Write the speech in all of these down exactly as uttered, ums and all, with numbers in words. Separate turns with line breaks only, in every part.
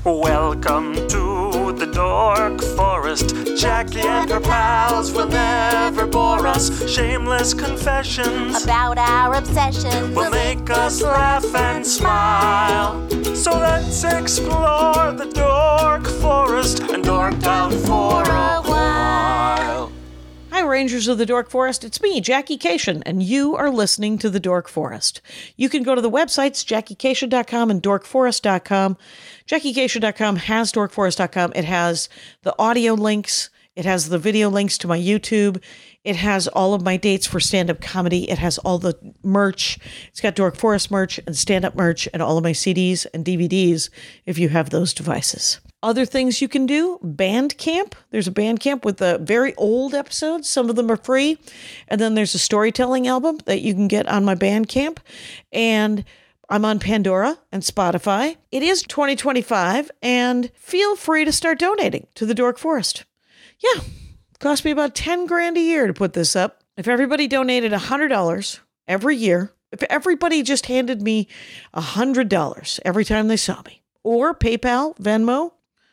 Welcome to the Dork Forest. Jackie and her pals will never bore us. Shameless confessions
about our obsession
will make us laugh and smile. So let's explore the Dork Forest and dork out for a while.
Hi, Rangers of the Dork Forest. It's me, Jackie Cation, and you are listening to the Dork Forest. You can go to the websites, jackie cation dot com and dork forest dot com. jackie cation dot com has dork forest dot com. It has the audio links. It has the video links to my YouTube. It has all of my dates for stand-up comedy. It has all the merch. It's got Dork Forest merch and stand-up merch and all of my C Ds and D V Ds if you have those devices. Other things you can do, Bandcamp. There's a Bandcamp with the very old episodes. Some of them are free. And then there's a storytelling album that you can get on my Bandcamp. And I'm on Pandora and Spotify. It is twenty twenty-five, and feel free to start donating to the Dork Forest. Yeah, it cost me about ten grand a year to put this up. If everybody donated one hundred dollars every year, if everybody just handed me one hundred dollars every time they saw me, or PayPal, Venmo,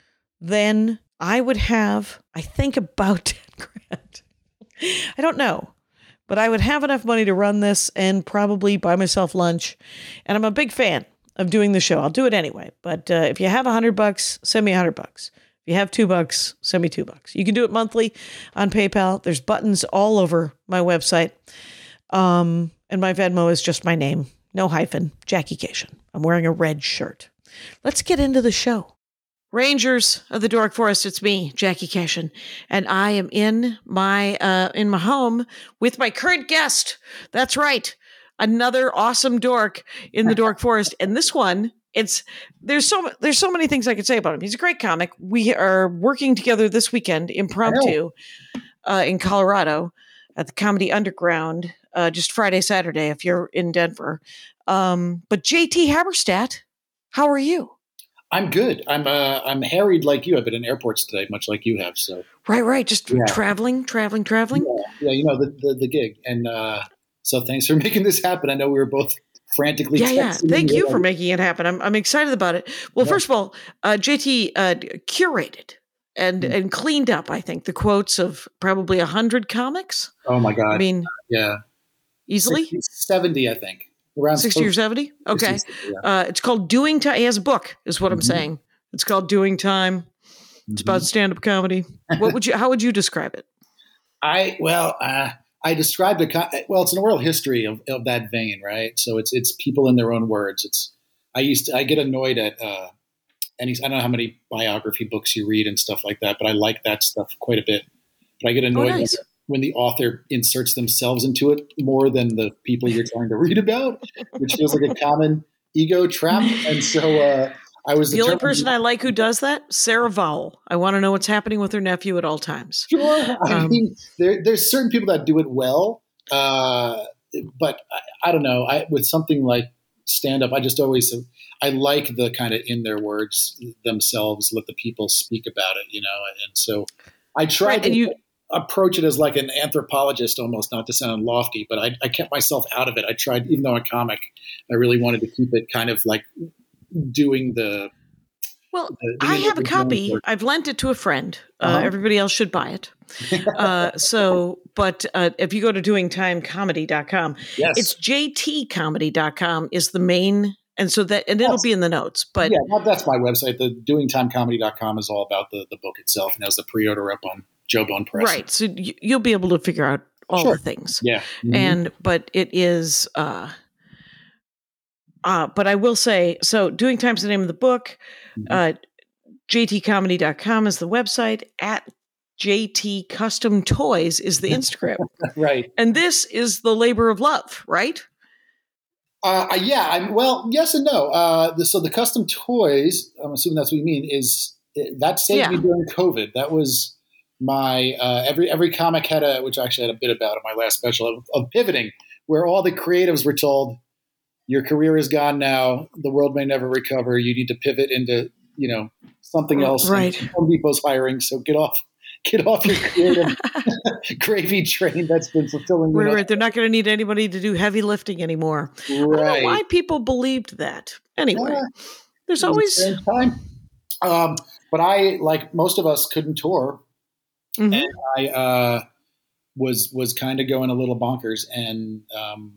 then I would have, I think, about ten grand. I don't know, but I would have enough money to run this and probably buy myself lunch. And I'm a big fan of doing the show. I'll do it anyway. But uh, if you have a hundred bucks, send me a hundred bucks. If you have two bucks, send me two bucks. You can do it monthly on PayPal. There's buttons all over my website. Um, and my Venmo is just my name. No hyphen. Jackie Cation. I'm wearing a red shirt. Let's get into the show. Rangers of the Dork Forest, it's me, Jackie Cation, and I am in my uh, in my home with my current guest. That's right, another awesome dork in the Dork Forest, and this one, it's there's so there's so many things I could say about him. He's a great comic. We are working together this weekend, impromptu, uh, in Colorado at the Comedy Underground, uh, just Friday, Saturday if you're in Denver. Um, but J T Haberstadt, how are you?
I'm good. I'm uh, I'm harried like you. I've been in airports today, much like you have. So
right, right, just
yeah. traveling,
traveling, traveling.
Yeah, yeah you know the, the the gig, and uh, so thanks for making this happen. I know we were both frantically.
Yeah, yeah. Thank you for making it happen. I'm I'm excited about it. Well, yeah. First of all, uh, J T uh, curated and mm-hmm. and cleaned up, I think, the quotes of probably a hundred comics.
Oh my god!
I mean,
yeah,
easily
sixty, seventy, I think.
Around sixty or seventy? Okay. sixty, yeah. uh, it's called Doing Time. He has a book, is what mm-hmm. I'm saying. It's called Doing Time. It's mm-hmm. about stand-up comedy. What would you? How would you describe it?
I well, uh, I described it. Well, it's an oral history of, of that vein, right? So it's it's people in their own words. It's I used to, I get annoyed at uh, any. I don't know how many biography books you read and stuff like that, but I like that stuff quite a bit. But I get annoyed.
Oh, nice.
when the author inserts themselves into it more than the people you're trying to read about, which feels like a common ego trap. And so uh, I was
the only person I like who does that, Sarah Vowell. I want to know what's happening with her nephew at all times.
Sure. I um, mean, there, there's certain people that do it well, uh, but I, I don't know. I, with something like stand-up, I just always I like the kind of in their words themselves, let the people speak about it, you know. And so I tried
right,
to.
And you,
approach it as like an anthropologist almost, not to sound lofty, but I, I kept myself out of it. I tried, even though I'm a comic, I really wanted to keep it kind of like doing the.
Well,
the, the
I have a copy. I've lent it to a friend. Uh-huh. Uh, everybody else should buy it. uh, so, but uh, if you go to doing time comedy dot com,
yes.
it's j t comedy dot com is the main. And so that, and it'll
that's,
be in the notes, but
yeah, well, that's my website. The doing time comedy dot com is all about the, the book itself, and has the pre-order up on Joe Bone Press.
Right. So you, you'll be able to figure out all
sure.
the things.
Yeah. Mm-hmm.
And, but it is, uh, uh, but I will say, so Doing Time's the name of the book. Mm-hmm. Uh, j t comedy dot com is the website. At J T Custom Toys is the Instagram.
Right.
And this is the labor of love, right?
Uh, yeah. I'm, well, yes and no. Uh, the, so the custom toys, I'm assuming that's what you mean, is that saved
yeah.
me during COVID. That was my uh, every every comic had a, which I actually had a bit about in my last special of, of pivoting, where all the creatives were told, your career is gone now. The world may never recover. You need to pivot into, you know, something else.
Right.
And Home Depot's hiring, so get off. Get off your creative gravy train that's been fulfilling.
Right, right. They're not going to need anybody to do heavy lifting anymore.
Right.
I don't know why people believed that. Anyway,
yeah.
there's always
time. Um, but I, like most of us, couldn't tour,
Mhm.
and I uh, was was kind of going a little bonkers, and um,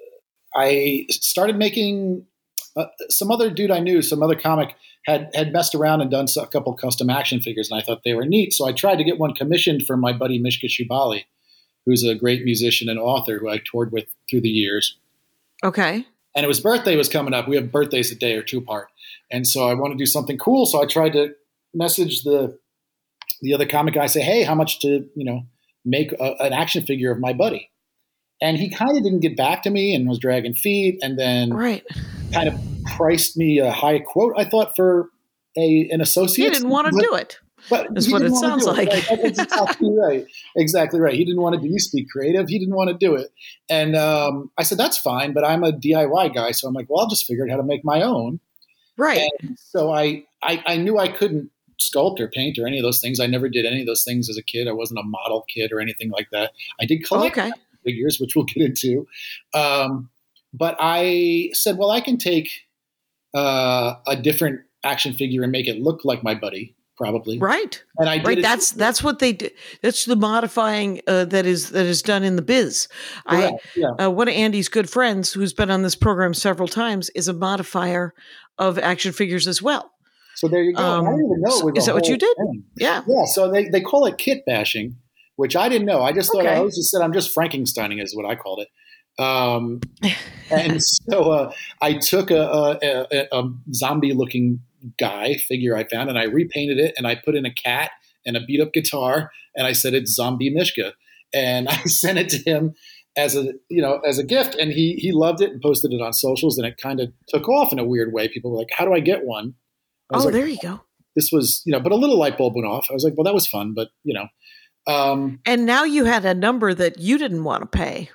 I started making uh, some other dude I knew, some other comic had had messed around and done a couple custom action figures, and I thought they were neat. So I tried to get one commissioned from my buddy Mishka Shubali, who's a great musician and author who I toured with through the years.
Okay.
And it was birthday was coming up. We have birthdays a day or two apart. And so I want to do something cool. So I tried to message the the other comic guy, say, hey, how much to, you know, make a, an action figure of my buddy? And he kind of didn't get back to me and was dragging feet, and then
Right.
kind of priced me a high quote, I thought, for a an associate.
He didn't want to
but,
do it.
But
That's
he
what
didn't
it
wanna
sounds
do
like.
Right. That's exactly right. Exactly right. He didn't want to do. You speak creative. He didn't want to do it. And um, I said, that's fine, but I'm a D I Y guy. So I'm like, well, I'll just figure out how to make my own.
Right.
And so I, I, I knew I couldn't sculpt or paint or any of those things. I never did any of those things as a kid. I wasn't a model kid or anything like that. I did collect
Okay.
figures, which we'll get into. Um, but I said, well, I can take uh, a different action figure and make it look like my buddy, probably.
Right.
And I did
Right.
it-
That's that's what they do. That's the modifying uh, that is that is done in the biz.
Correct,
I
yeah.
uh, one of Andy's good friends, who's been on this program several times, is a modifier of action figures as well.
So there you go.
Um,
I didn't even know.
so-
it was
is
a
that what you
whole
did?
thing.
Yeah.
Yeah. So they, they call it kit bashing, which I didn't know. I just thought
Okay.
I always just said I'm just Frankensteining is what I called it. Um, and so uh, I took a, a, a, a zombie looking guy figure I found, and I repainted it, and I put in a cat and a beat up guitar, and I said it's Zombie Mishka, and I sent it to him as a you know as a gift, and he he loved it and posted it on socials, and it kind of took off in a weird way. People were like, "How do I get one?" I
Oh,
was like,
there you go.
this was you know, but a little light bulb went off. I was like, well, that was fun, but you know. Um,
And now you had a number that you didn't want to pay,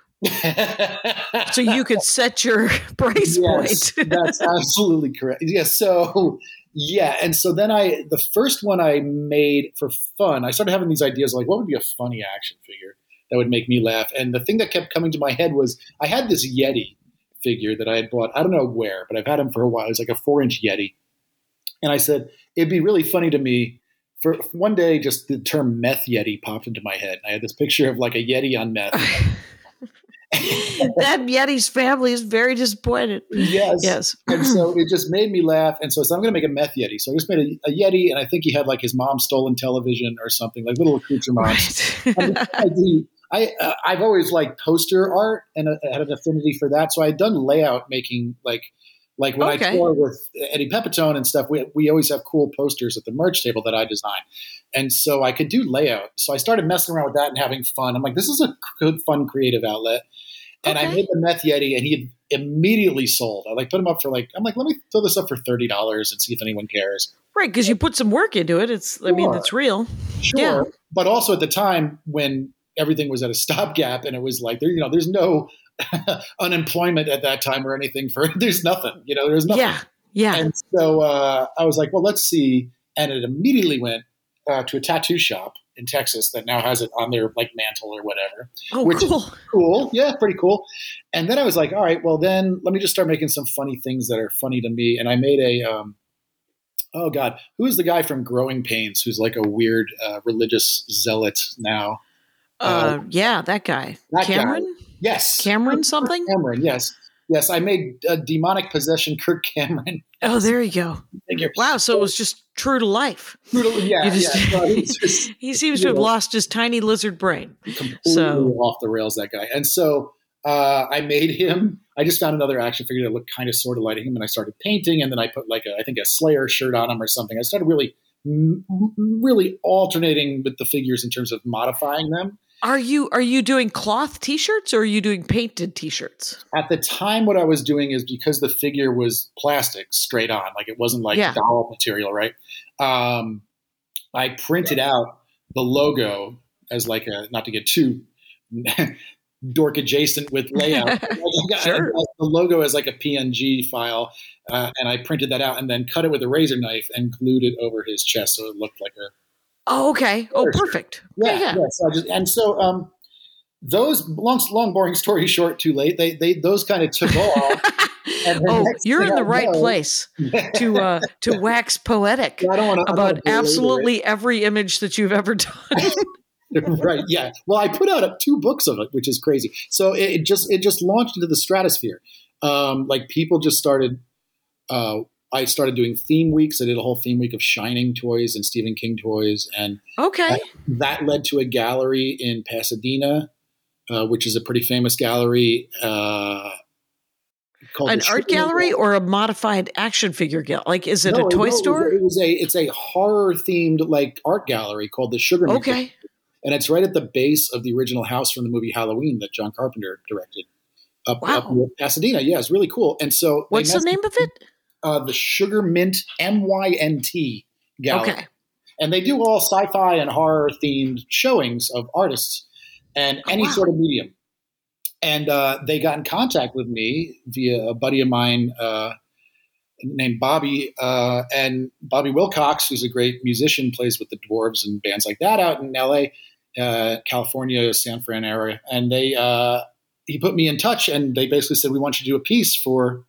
so you could set your price
yes,
point.
that's absolutely correct. Yeah. So yeah, and so then I the first one I made for fun. I started having these ideas like, what would be a funny action figure that would make me laugh? And the thing that kept coming to my head was I had this Yeti figure that I had bought. I don't know where, but I've had him for a while. It's like a four inch Yeti, and I said it'd be really funny to me. For one day, just the term meth Yeti popped into my head. I had this picture of like a Yeti on meth.
That Yeti's family is very disappointed.
Yes.
Yes.
And so it just made me laugh. And so I said, I'm going to make a meth Yeti. So I just made a, a Yeti, and I think he had like his mom's stolen television or something, like little accoutrements.
Right.
And I do- I, uh, I've always liked poster art and uh, had an affinity for that. So I had done layout making, like, like when
Okay.
I tour with Eddie Pepitone and stuff, we, we always have cool posters at the merch table that I design. And so I could do layout. So I started messing around with that and having fun. I'm like, this is a good, fun, creative outlet. And I
Okay.
made the meth Yeti, and he immediately sold. I like put him up for like, I'm like, let me throw this up for thirty dollars and see if anyone cares.
Right, because you put some work into it. It's, I mean,
Sure.
it's real.
Sure.
Yeah.
But also at the time when everything was at a stopgap, and it was like, there, you know, there's no unemployment at that time or anything for, there's nothing, you know, there's nothing.
Yeah, yeah.
And so uh, I was like, well, let's see. And it immediately went uh, to a tattoo shop in Texas that now has it on their like mantle or whatever.
Oh,
which is
cool.
cool. Yeah, pretty cool. And then I was like, all right, well then let me just start making some funny things that are funny to me. And I made a, um, oh God, who is the guy from Growing Pains who's like a weird uh, religious zealot now?
Uh, yeah, that guy.
that guy.
Cameron?
Yes.
Cameron something?
Cameron, yes. Yes, I made a demonic possession Kirk Cameron.
Oh, there you go.
figure.
Wow, so it was just true to life.
Brutal- Yeah,
You just-
yeah. No, it's just
He seems to have
you know,
lost his tiny lizard brain.
completely
So-
off the rails, that guy. And so uh, I made him. I just found another action figure that looked kind of sort of like him, and I started painting. And then I put like a, I think a Slayer shirt on him or something. I started really, m- really alternating with the figures in terms of modifying them.
Are you are you doing cloth T-shirts or are you doing painted T-shirts?
At the time, what I was doing is because the figure was plastic straight on, like it wasn't like
Yeah.
doll material, right? Um, I printed out the logo as like a, not to get too dork adjacent with layout.
Sure.
The logo as like a P N G file, uh, and I printed that out and then cut it with a razor knife and glued it over his chest so it looked like a
Oh, okay. Oh,
Sure, sure.
perfect.
yeah.
Yeah,
yeah. So I just, and so um, those long, long, boring story short, too late. They, they, those kind of took off.
Oh, you're in the right know, place to uh, to wax poetic I don't wanna, about I don't absolutely every image that you've ever done.
Right. Yeah. Well, I put out two books of it, which is crazy. So it, it just it just launched into the stratosphere. Um, like people just started. Uh, I started doing theme weeks. I did a whole theme week of Shining toys and Stephen King toys, and
okay,
that, that led to a gallery in Pasadena, uh, which is a pretty famous gallery. Uh,
An art gallery or a modified action figure gallery? Like, is it
no,
a toy
no,
store?
It was a it's a horror themed like art gallery called the Sugar Mint.
Okay,
and it's right at the base of the original house from the movie Halloween that John Carpenter directed. Up,
wow.
up in Pasadena, yeah, it's really cool. And so,
what's the name of it?
Uh, the Sugar Mint M Y N T gallery.
Okay,
and they do all sci-fi and horror themed showings of artists and any oh, wow. sort of medium. And uh, they got in contact with me via a buddy of mine uh, named Bobby, uh, and Bobby Wilcox, who's a great musician, plays with the Dwarves and bands like that out in L A, uh, California, San Fran area. And they uh, he put me in touch, and they basically said, we want you to do a piece for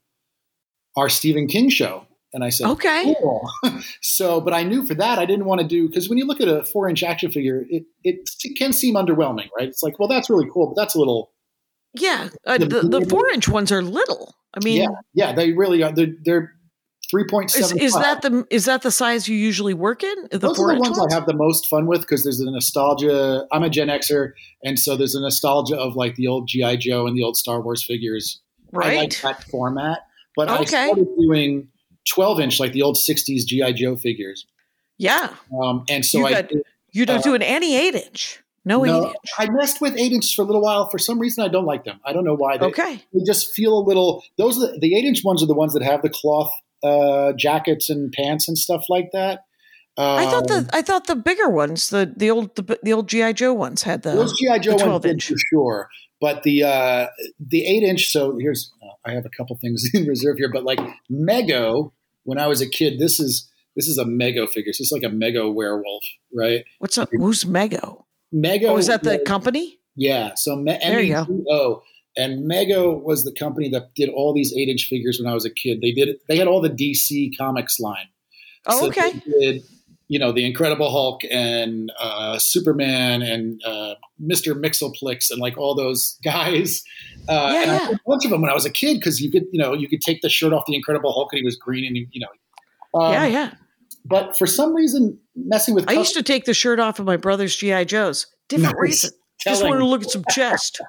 our Stephen King show. And I said,
okay.
Cool. So, but I knew for that I didn't want to do, because when you look at a four-inch action figure, it, it it can seem underwhelming, right? It's like, well, that's really cool, but that's a little.
Yeah, uh, the the four-inch ones are little. I mean,
yeah, yeah, they really are. They're, they're three point seven.
Is, is that the is that the size you usually work in? The
Those are the ones, ones I have the most fun with, because there's a nostalgia. I'm a Gen Xer, and so there's a nostalgia of like the old G I Joe and the old Star Wars figures.
Right.
I like that format, but
okay.
I started doing twelve-inch, like the old sixties G I Joe figures.
Yeah,
um, and so
you
I
got, you don't uh, do an any eight-inch. No, no eight-inch.
I messed with eight-inches for a little while. For some reason, I don't like them. I don't know why. They,
okay.
They just feel a little – those are the, the eight-inch ones are the ones that have the cloth uh, jackets and pants and stuff like that. Um,
I thought the I thought the bigger ones, the the old the, the old G I Joe ones had the
those G I Joe ones
inch
for sure. But the uh, the eight-inch – so here's uh, – I have a couple things in reserve here. But like Mego, when I was a kid, this is this is a Mego figure. This is like a Mego werewolf, right?
What's up? Who's Mego?
Mego.
Oh, is that the was, company?
Yeah. So Me-
there you
go. And Mego was the company that did all these eight-inch figures when I was a kid. They did. They had all the D C Comics line.
Oh,
so
okay.
They did, you know, the Incredible Hulk and uh, Superman and uh, Mister Mxyzptlk and like all those guys. Uh,
yeah,
and
yeah.
I did a bunch of them when I was a kid, because you could, you know, you could take the shirt off the Incredible Hulk and he was green and you know. Um,
yeah, yeah.
But for some reason, messing with
I used to take the shirt off of my brother's G I Joes. Different nice. reason. Telling. Just wanted to look at some chest.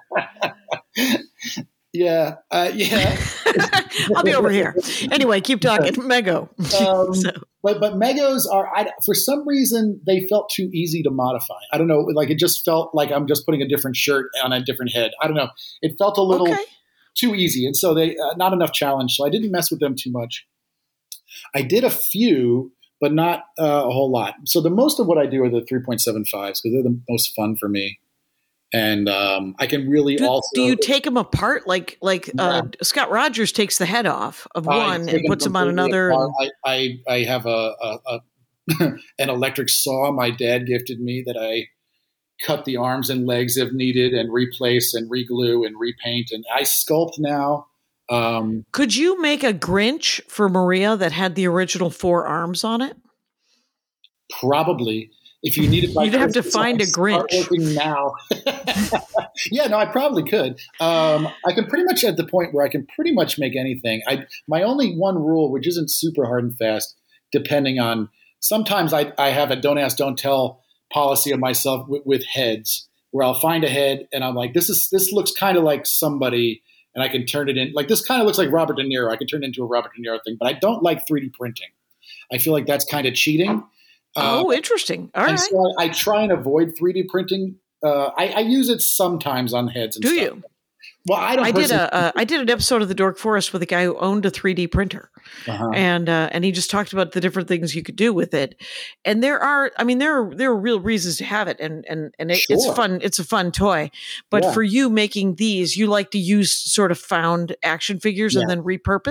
yeah, uh, yeah.
I'll be over here. Anyway, keep talking. Mego.
Um, so. But but Megos are, I, for some reason, they felt too easy to modify. I don't know. Like it just felt like I'm just putting a different shirt on a different head. I don't know. It felt a little
okay.
too easy, and so they uh, not enough challenge. So I didn't mess with them too much. I did a few, but not uh, a whole lot. So the most of what I do are the three point seven fives, because they're the most fun for me. And um, I can really
do,
also.
Do you take them apart? Like like yeah. uh, Scott Rogers takes the head off of one and puts them on another. And...
I, I, I have a, a, a an electric saw my dad gifted me that I cut the arms and legs if needed and replace and reglue and repaint. And I sculpt now. Um,
Could you make a Grinch for Maria that had the original four arms on it?
Probably. If you needed,
you'd have to find a Grinch.
Working now. Yeah, no, I probably could. Um, I can pretty much at the point where I can pretty much make anything. I my only one rule, which isn't super hard and fast, depending on. Sometimes I I have a don't ask, don't tell policy of myself with, with heads, where I'll find a head and I'm like, this is this looks kind of like somebody. And I can turn it in, like this kind of looks like Robert De Niro. I can turn it into a Robert De Niro thing, but I don't like three D printing. I feel like that's kind of cheating.
Oh,
uh,
interesting. All
and
right.
So I, I try and avoid three D printing. Uh, I, I use it sometimes on heads and
Do
stuff.
you?
Well, I don't.
I did a uh, I did an episode of the Dork Forest with a guy who owned a three D printer, uh-huh. and uh, and he just talked about the different things you could do with it. And there are, I mean, there are there are real reasons to have it, and and and it,
sure.
it's fun. It's a fun toy. But yeah. for you making these, you like to use sort of found action figures yeah. and then repurpose.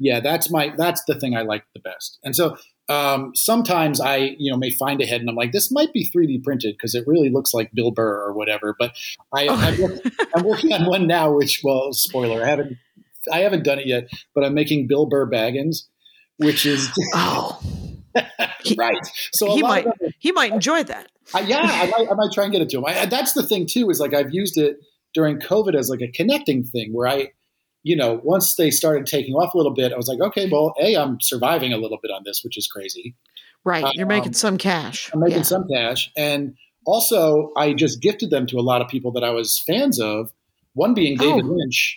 Yeah, that's my that's the thing I like the best. And so um, sometimes I, you know, may find a head and I'm like, this might be three D printed because it really looks like Bill Burr or whatever. But I,
Oh.
I'm, work, I'm working on one now, which, well, spoiler, I haven't I haven't done it yet, but I'm making Bill Burr Baggins, which is
Oh,
right. So a
he
lot
might
of them-
he might enjoy that.
I, yeah, I might, I might try and get it to him. I, that's the thing too, is like I've used it during COVID as like a connecting thing where I, you know, once they started taking off a little bit, I was like, okay, well, A, I'm surviving a little bit on this, which is crazy.
Right. You're making
Um,
some cash.
I'm making
Yeah.
some cash. And also I just gifted them to a lot of people that I was fans of, one being David
Oh.
Lynch.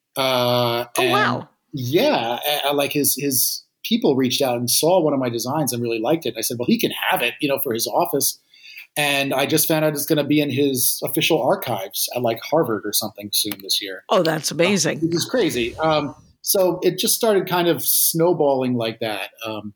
Uh,
Oh,
and
wow.
Yeah. I, I like his, his people reached out and saw one of my designs and really liked it. I said, well, he can have it, you know, for his office. And I just found out it's going to be in his official archives at like Harvard or something soon this year.
Oh, that's amazing.
Which is crazy. Um, so it just started kind of snowballing like that. Um,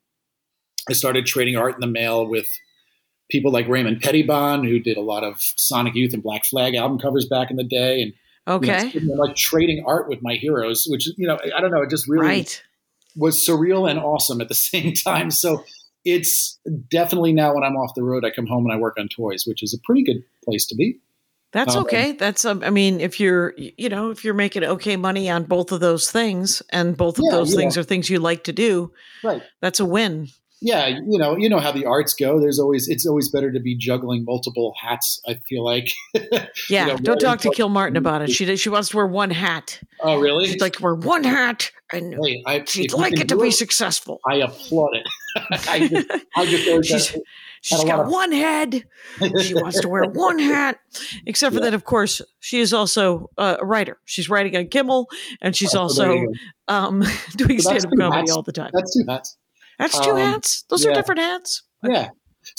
I started trading art in the mail with people like Raymond Pettibon, who did a lot of Sonic Youth and Black Flag album covers back in the day. And
Okay.
you know, like trading art with my heroes, which, you know, I don't know, it just really
Right.
was surreal and awesome at the same time. So it's definitely now when I'm off the road, I come home and I work on toys, which is a pretty good place to be.
That's
Um,
okay. That's um, I mean, if you're you know, if you're making okay money on both of those things and both of
Yeah,
those
yeah.
things are things you like to do,
Right.
that's a win.
Yeah. You know, you know how the arts go. There's always, it's always better to be juggling multiple hats. I feel like.
Yeah.
know,
Don't talk to
rather-
Kilmartin about it. She does- she wants to wear one hat.
Oh, really?
She'd like to wear one hat and
Hey, I, if
she'd
you
like
can
it to
do
be successful.
I applaud it. I just, I just always
She's
had-
she's
had a lot
got
of-
one head. She wants to wear one hat. Except for
Yeah.
that, of course, she is also uh, a writer. She's writing on Kimmel, and she's
Oh, so there
also
you go.
um, doing
So that's
stand-up
two
comedy
hats.
all the time.
That's two hats.
That's two
um,
hats. Those are
yeah.
different hats.
Yeah.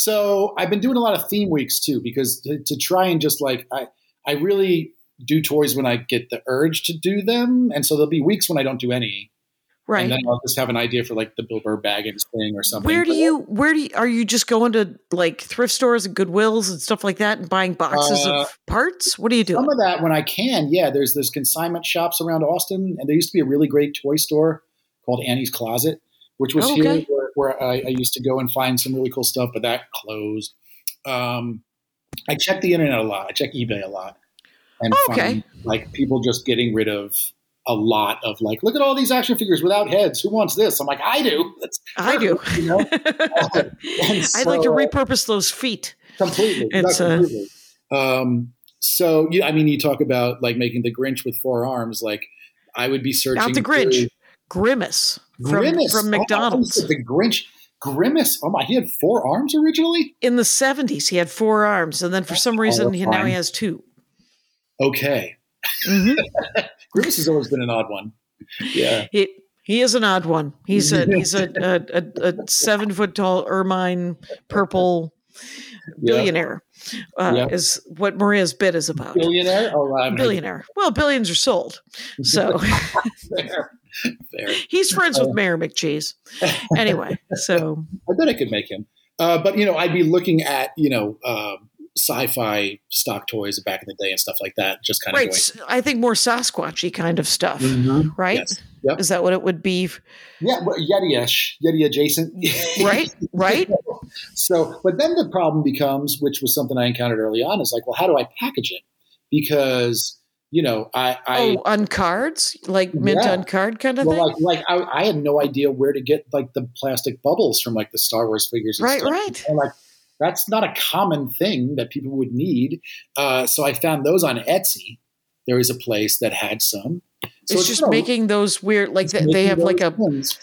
So I've been doing a lot of theme weeks too, because to, to try and just like, I, I really do toys when I get the urge to do them. And so there'll be weeks when I don't do any.
Right.
And then I'll just have an idea for like the Bill Burr Baggins thing or something.
Where do
But,
you where do you, are you just going to like thrift stores and Goodwills and stuff like that and buying boxes
Uh,
of parts? What do you do?
Some of that when I can, yeah. There's there's consignment shops around Austin, and there used to be a really great toy store called Annie's Closet, which was
Oh,
here
okay.
where, where I, I used to go and find some really cool stuff, but that closed. Um, I check the internet a lot. I check eBay a lot, and
Oh, okay.
find like people just getting rid of a lot of like, look at all these action figures without heads. Who wants this? I'm like, I do. That's
I do.
perfect, You know, And
I'd like to
so, uh,
repurpose those feet.
completely.
It's,
not
uh,
completely. Um, so yeah, I mean, you talk about like making the Grinch with four arms. Like, I would be searching.
Not the Grinch,
through-
Grimace from,
Grimace
from
Oh, I
McDonald's.
thought you said the Grinch. Grimace. Oh my, he had four arms originally.
In the seventies, he had four arms, and then for some reason, he, now
horrifying.
he has two.
Okay,
Mhm.
Grimace has always been an odd one. Yeah.
He he is an odd one. He's a he's a a, a, a seven foot tall ermine purple
Yeah.
billionaire. Uh,
Yeah.
Is what Maria's bit is about.
Billionaire. Oh, I'm
Billionaire. Well, billions are sold, so
Fair. Fair.
he's friends
Uh,
with Mayor McCheese. Anyway, so
I bet I could make him. Uh, but you know, I'd be looking at you know um, sci-fi stock toys back in the day and stuff like that. Just kind of
right.
going.
s- I think more Sasquatchy kind of stuff,
Mhm.
right?
Yes. Yep.
Is that what it would be?
Yeah, well, Yeti-ish, Yeti adjacent.
Right. Right.
So, but then the problem becomes, which was something I encountered early on, is like, well, how do I package it? Because you know, I, I
oh, on cards, like mint
Yeah.
on card kind of
well,
thing.
like, like I, I had no idea where to get like the plastic bubbles from like the Star Wars figures. And
Right,
stuff.
right.
And like that's not a common thing that people would need. Uh, so I found those on Etsy. There is a place that had some. So
it's just
you know,
making those weird, like
it's
they, they
making
have like
those
a.
things.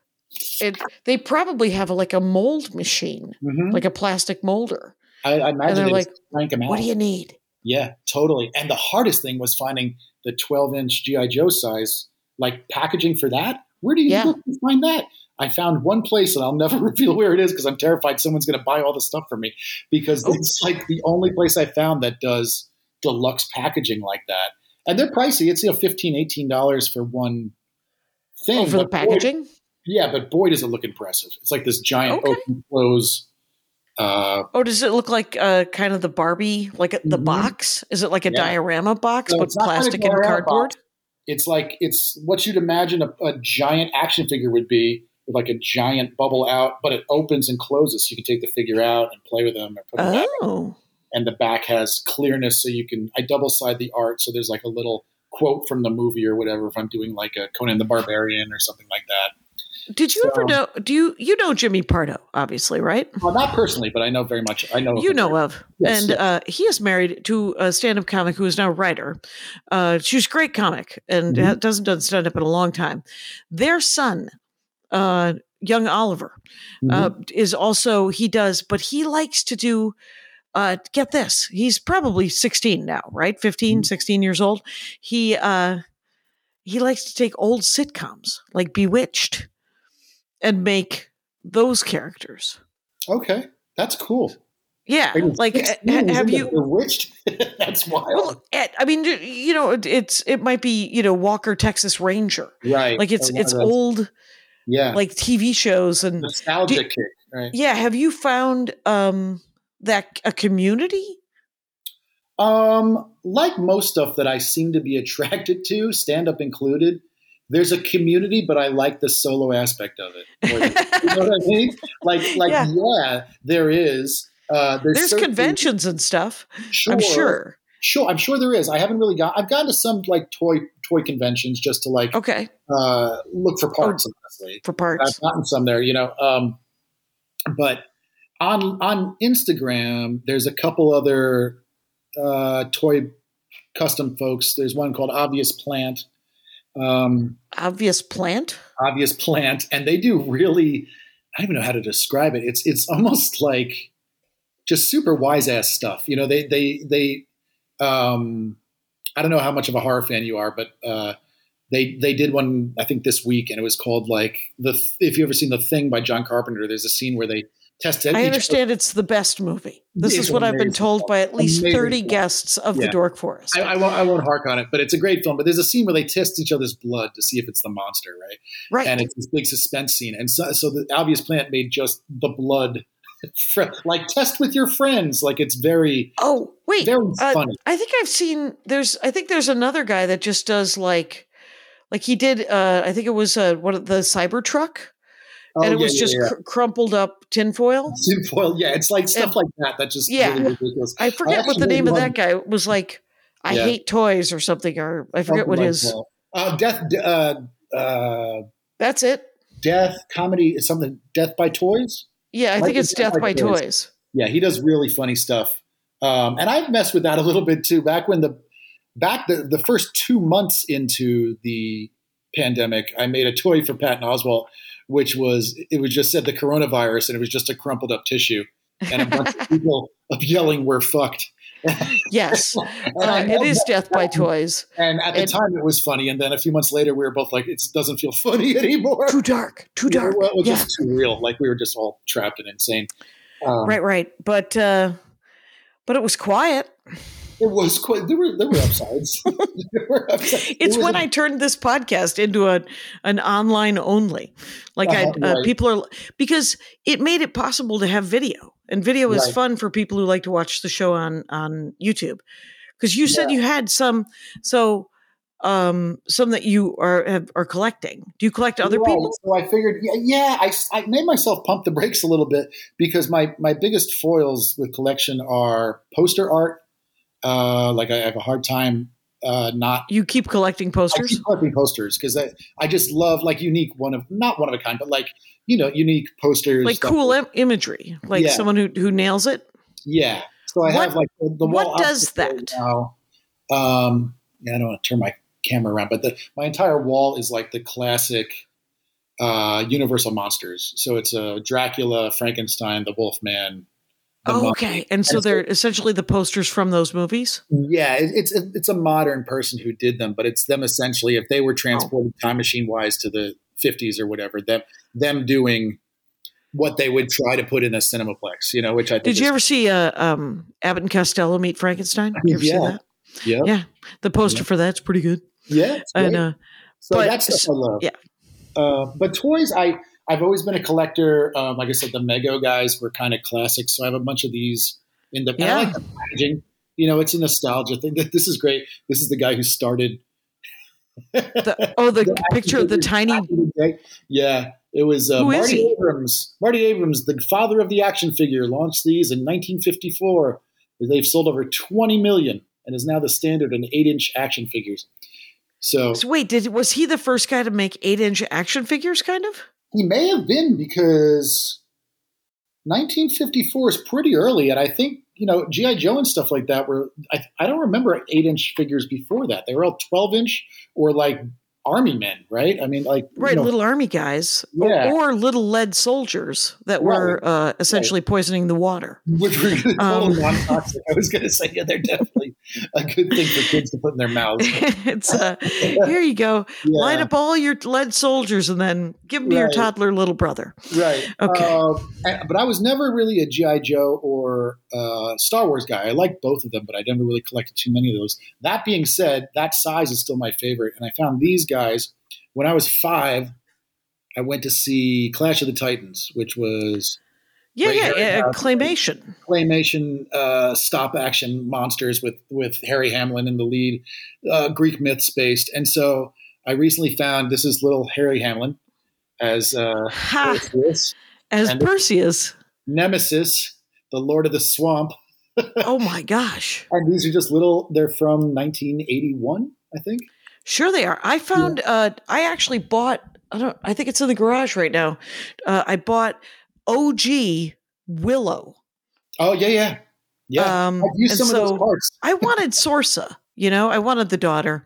It, they probably have a, like a mold machine,
Mhm.
like a plastic molder.
I, I
And
imagine
they're
they
like,
just crank them out.
what do you need?
Yeah, totally. And the hardest thing was finding the twelve inch G I Joe size, like packaging for that. Where do you
Yeah.
look to find that? I found one place, and I'll never reveal where it is because I'm terrified someone's going to buy all the stuff from me. Because
Oh.
it's like the only place I found that does deluxe packaging like that, and they're pricey. It's you know fifteen, eighteen dollars for one thing.
Oh, for the
but boy-
packaging?
yeah, but boy, does it look impressive! It's like this giant
Okay.
open close. Uh,
Oh, does it look like uh, kind of the Barbie, like a, the
Mhm.
box? Is it like a
Yeah.
diorama box,
No,
but
it's not quite a
plastic and
diorama
cardboard?
box. It's like it's what you'd imagine a, a giant action figure would be, with like a giant bubble out, but it opens and closes, so you can take the figure out and play with them or put them back.
Oh.
And the back has clearness, so you can. I double side the art, so there's like a little quote from the movie or whatever. If I'm doing like a Conan the Barbarian or something like that.
Did you
so,
ever know? Do you you know Jimmy Pardo? Obviously, right?
Well, not personally, but I know very much. I know
you know of,
yes,
and
yes.
Uh, he is married to a stand-up comic who is now a writer. Uh, she's a great comic and
Mm-hmm.
doesn't done stand-up in a long time. Their son, uh, young Oliver,
Mm-hmm.
uh, is also he does, but he likes to do. Uh, get this, he's probably sixteen now, right? fifteen,
Mm-hmm.
sixteen years old. He uh, he likes to take old sitcoms like Bewitched and make those characters.
Okay, that's cool.
Yeah,
Are you
like
sixteen?
ha- have
Isn't
you?
that Bewitched? That's wild.
Well, Ed, I mean, you know, it- it's it might be you know Walker Texas Ranger,
right.
like it's
Or one
it's
of those-
old
Yeah.
like T V shows and
nostalgia
do-
kick, right?
yeah. Have you found um that a community?
Um, like most stuff that I seem to be attracted to, stand up included, there's a community, but I like the solo aspect of it. Or, you know what I mean? Like, like
Yeah.
yeah, there is. Uh, there's
There's
certainly-
conventions and stuff.
Sure,
I'm sure.
Sure, I'm sure there is. I haven't really got. I've gone to some like toy toy conventions just to like
Okay,
uh, look for parts. honestly,
for parts.
I've gotten some there, you know. Um, but on on Instagram, there's a couple other uh, toy custom folks. There's one called Obvious Plant. Um,
Obvious Plant.
Obvious Plant, and they do really. I don't even know how to describe it. It's it's almost like just super wise ass stuff. You know, they they they. Um, I don't know how much of a horror fan you are, but uh, they they did one I think this week, and it was called like the. If you ever seen The Thing by John Carpenter, there's a scene where they tested.
I
each-
understand it's the best movie. This
It's
is what I've been
amazing.
told by at least
Amazing
thirty
film.
guests of the
Yeah.
Dork Forest.
I, I won't I won't hark on it, but it's a great film. But there's a scene where they test each other's blood to see if it's the monster, right?
right.
And it's this big suspense scene, and so so the Obvious Plant made just the blood. Like test with your friends, like it's very
oh wait,
very
uh,
funny.
I think I've seen. There's. I think there's another guy that just does like, like he did. Uh, I think it was uh, what the Cybertruck,
Oh,
and it
yeah,
was
yeah,
just
yeah.
cr- crumpled up tinfoil.
Tinfoil, yeah, it's like stuff
And-
like that. That just
Yeah.
really ridiculous.
I forget what the
actually
name of
love-
that guy it was. Like, I
Yeah.
hate toys or something, or I forget
something
what
like
his.
that. Uh, death, uh, uh,
That's it.
death comedy is something. Death by Toys.
Yeah, I
Like
think it's
Death
Death
by
by
Toys.
Toys.
Yeah, he does really funny stuff. Um, and I've messed with that a little bit too. Back when the back the, the first two months into the pandemic, I made a toy for Patton Oswalt, which was it was just said the coronavirus, and it was just a crumpled up tissue and a bunch of people up yelling "We're fucked."
Yes,
And I
uh, it
love
is
that.
Death by Toys.
And at the
And-
time, it was funny. And then a few months later, we were both like, it doesn't feel funny anymore.
Too dark. Too dark.
Well, it was
Yeah.
just too real. Like we were just all trapped and insane. Um,
Right, right. But uh but it was quiet.
It was quite, there were, there were upsides. There were upsides.
It's
It was
when
a-
I turned this podcast into a an online only. Like I
Uh-huh,
uh,
right.
people are because it made it possible to have video. And video is
Right.
fun for people who like to watch the show on on YouTube. Cuz you said
Yeah.
you had some so um some that you are have, are collecting. Do you collect other
Right.
people?
So I figured, yeah, yeah I, I made myself pump the brakes a little bit because my, my biggest foils with collection are poster art. Uh, like I have a hard time uh, not
You keep collecting
I
posters?
keep collecting posters because I, I just love like unique one of not one of a kind, but like you know unique posters,
Like
stuff
cool
like-
im- imagery, like
Yeah.
someone who who nails it.
yeah. So I
What-
have like the, the
what
wall
does
opposite
that?
now. Um, yeah, I don't want to turn my camera around, but the my entire wall is like the classic uh, Universal monsters. So it's a Dracula, Frankenstein, the Wolfman. The
Oh,
Mummy.
okay. And so
And so-
they're essentially the posters from those movies?
Yeah, it, it's it's a modern person who did them, but it's them essentially if they were transported time machine wise to the fifties or whatever, them them doing what they would try to put in a Cinemaplex, you know, which I think
Did you
is-
ever see uh, um, Abbott and Costello meet Frankenstein? You ever see
Yeah.
that?
yeah,
Yeah. The poster for that's pretty good.
yeah, it's
And
great.
uh,
so
but-
that stuff I love.
yeah.
Uh, but toys, I I've always been a collector. Um, like I said, the Mego guys were kind of classics, so I have a bunch of these in the. And
Yeah.
I like the packaging. You know, it's a nostalgia thing. This is great. This is the guy who started
The, oh, the, the picture of the tiny.
Yeah, it was uh,
Who is
Marty
he?
Abrams. Marty Abrams, the father of the action figure, launched these in nineteen fifty-four. They've sold over twenty million and is now the standard in eight-inch action figures. So,
So wait, did was he the first guy to make eight-inch action figures? Kind of.
he may have been, because nineteen fifty-four is pretty early, and I think, you know, G I. Joe and stuff like that were, I, I don't remember eight-inch figures before that. They were all twelve-inch or like army men, right? I mean, like,
Right,
you know,
little army guys,
Yeah.
or, or little lead soldiers that were uh, essentially poisoning the water.
which were totally
Um,
non-toxic. I was going to say, yeah, they're definitely a good thing for kids to put in their mouths.
It's uh, here you go,
Yeah.
line up all your lead soldiers and then give them to your
Right.
toddler little brother.
Right.
Okay.
Uh, and- but I was never really a G I. Joe or uh, Star Wars guy. I liked both of them, but I never really collected too many of those. That being said, that size is still my favorite. And I found these guys when I was five. I went to see Clash of the Titans, which was
Yeah,
Right,
yeah,
Harry
yeah,
Potter.
claymation.
claymation uh, stop action monsters with with Harry Hamlin in the lead, uh, Greek myths based. And so I recently found this is little Harry Hamlin as uh,
Ha!
Perseus,
As
and-
Perseus.
Nemesis, the Lord of the Swamp.
Oh my gosh.
And these are just little, they're from nineteen eighty-one, I think.
Sure they are. I found uh I actually bought I don't I think it's in the garage right now. Uh, I bought O G Willow.
Oh, yeah, yeah. Yeah.
Um,
I've used
and
some of
so
those parts.
I wanted Sorsa, you know, I wanted the daughter.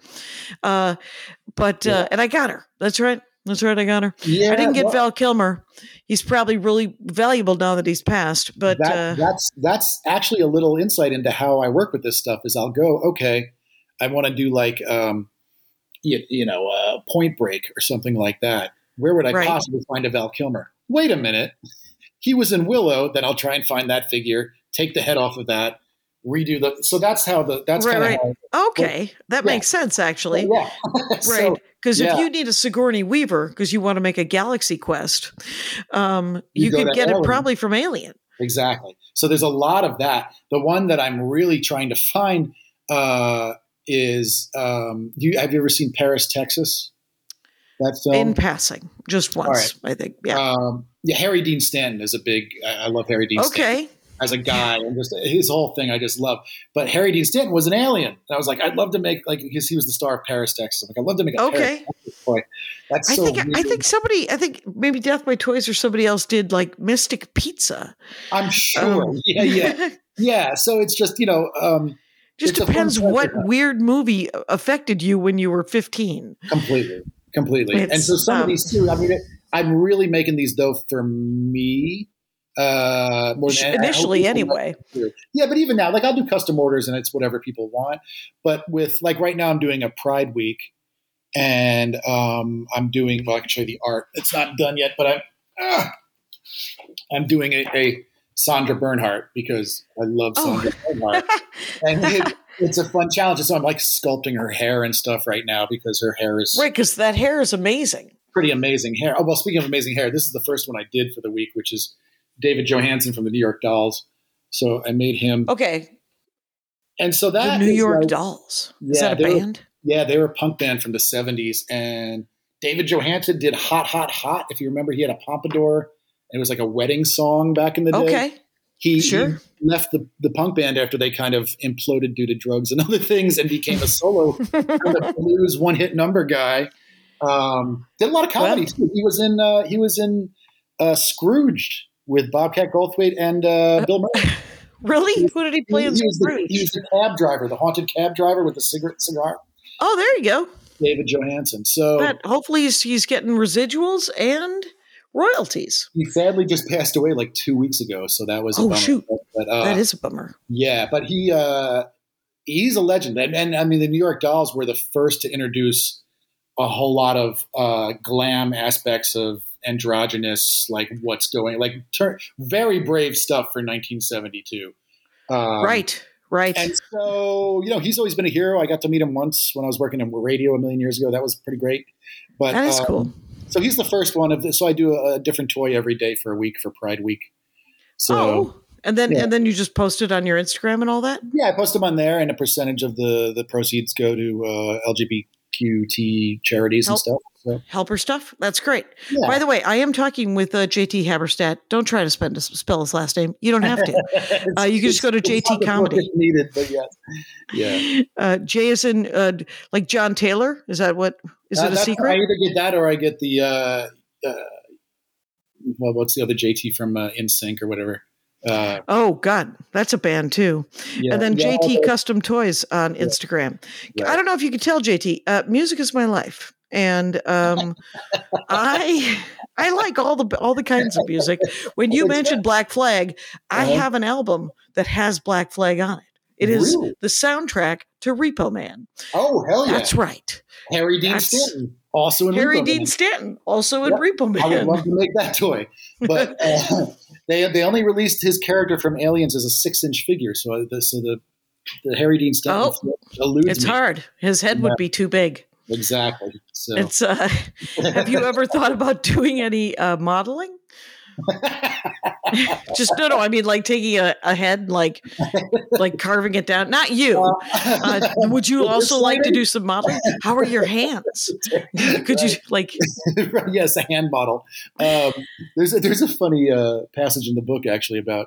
Uh but uh
Yeah.
and I got her. That's right. That's right, I got her.
Yeah,
I didn't get
well,
Val Kilmer. He's probably really valuable now that he's passed, but
that,
uh
that's that's actually a little insight into how I work with this stuff. Is I'll go, okay, I want to do like um, you, you know, uh, Point Break or something like that. Where would I
Right.
possibly find a Val Kilmer? Wait a minute, he was in Willow. Then I'll try and find that figure, take the head off of that, redo the. So that's how the that's
Right,
kind of
right.
how.
okay, that
yeah.
makes sense actually.
Yeah,
Right.
So,
Because
yeah.
if you need a Sigourney Weaver because you want to make a Galaxy Quest, um,
You
you,
go
could
to
get
Alien.
it probably from Alien.
Exactly. So there's a lot of that. The one that I'm really trying to find uh, is um, you have you ever seen Paris, Texas? That film.
In passing, just once, I think. Yeah.
Um, yeah, Harry Dean Stanton is a big. I I love Harry Dean Stanton
okay.
as a guy, and just his whole thing I just love. But Harry Dean Stanton was an alien, and I was like, I'd love to make like because he was the star of Paris, Texas. I'm like, I'd love to make a
Okay.
Paris, Texas toy. That's
I
so.
think I
weird.
think somebody I think maybe Death by Toys or somebody else did like Mystic Pizza.
I'm sure.
Um,
yeah, yeah, yeah. So it's just you know. Um,
Just
It's a fun
depends
treasure
what
hunt.
weird movie affected you when you were fifteen.
Completely, completely.
It's,
and so some
um,
of these too. I mean, it, I'm really making these though for me. Uh, more than I hope
Initially,
people
anyway.
like it too. Yeah, but even now, like I'll do custom orders and it's whatever people want. But with like right now, I'm doing a Pride Week, and um, I'm doing. Well, I can show you the art. It's not done yet, but I'm. Uh, I'm doing a, a Sandra Bernhardt because I love
Oh.
Sandra Bernhardt, and it, it's a fun challenge. So I'm like sculpting her hair and stuff right now because her hair is
Right, because that hair is amazing.
pretty amazing hair. Oh, well, speaking of amazing hair, this is the first one I did for the week, which is David Johansen from the New York Dolls. So I made him.
Okay.
And so that
The New
is
York
like-
Dolls. Is
Yeah,
that a
they were-
band?
Yeah, they were a punk band from the seventies. And David Johansen did Hot, Hot, Hot. If you remember, he had a pompadour. And it was like a wedding song back in the day.
Okay.
He,
Sure.
he left the, the punk band after they kind of imploded due to drugs and other things and became a solo kind of blues one hit number guy. Um, did a lot of comedy
Well.
too. He was in uh, he was in uh, Scrooged with Bobcat Goldthwait and uh, Bill Murray.
Really? Who did he play
he,
in
he was the,
Scrooge?
he was the cab driver, the haunted cab driver with the cigarette cigar.
Oh, there you go.
David Johansen. So
But hopefully he's, he's getting residuals and royalties.
he sadly just passed away like two weeks ago. So that was a
Oh,
bummer.
shoot.
But, but, uh,
That is a bummer.
Yeah, but he uh, he's a legend, and, and I mean the New York Dolls were the first to introduce a whole lot of uh, glam aspects of androgynous, like what's going, like ter- very brave stuff for nineteen seventy-two. Um,
Right. Right.
And so you know he's always been a hero. I got to meet him once when I was working in radio a million years ago. That was pretty great. But
That is
um,
cool.
So he's the first one of this. So I do a, a different toy every day for a week for Pride Week. So.
oh. And then
yeah.
and then you just post it on your Instagram and all that?
Yeah, I post them on there, and a percentage of the, the proceeds go to uh, L G B Q T charities
Help.
and stuff. So.
Helper stuff. That's great.
Yeah.
By the way, I am talking with uh, J T Haberstadt. Don't try to spend, spell his last name. You don't have to. Uh, you can just go to J T Comedy.
Needed, but yes. Yeah.
Uh, J is in uh, like John Taylor. Is that what? Is
uh,
it a secret?
I either get that or I get the. Uh, uh, well, what's the other J T from uh, N Sync or whatever? Uh,
oh God, that's a band too.
Yeah,
and then
yeah,
J T
okay.
Custom Toys on yeah. Instagram.
Right.
I don't know if you can tell, J T. Uh, music is my life, and um, I I like all the all the kinds of music. When you mentioned Black Flag, I
Uh-huh.
have an album that has Black Flag on it. It is
Really?
the soundtrack to Repo Man.
Oh hell yeah!
That's right.
Harry Dean
That's-
Stanton, also in
Harry
Repo
Dean
Man.
Stanton, also in
Yep.
Repo Man.
I would love to make that toy, but uh, they they only released his character from Aliens as a six inch figure, so the so the the Harry Dean Stanton
Oh,
eludes
It's
me.
hard. His head
Yeah.
would be too big.
Exactly. So
It's. Uh, have you ever thought about doing any uh, modeling? Just no, no. I mean, like taking a, a head, like like carving it down. Not you. Uh, would you also like to do some modeling? How are your hands? Could you like?
yes, a hand model. Um, there's a, there's a funny uh, passage in the book actually about.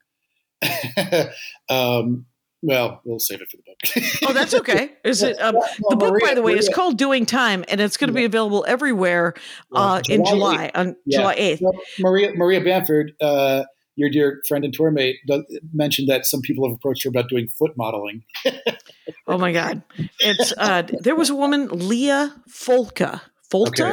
Uh, um, well, we'll save it for the book.
Oh, that's okay. Is it um, the book?
Maria-
By the way, is
Maria-
called "Doing Time," and it's going to be available everywhere uh, in
July
July
eighth.
on
Yeah.
July eighth.
So Maria Maria Bamford, uh, your dear friend and tour mate, does, mentioned that some people have approached her about doing foot modeling.
Oh my God! It's uh, there was a woman, Leah Folka. Folta.
Okay.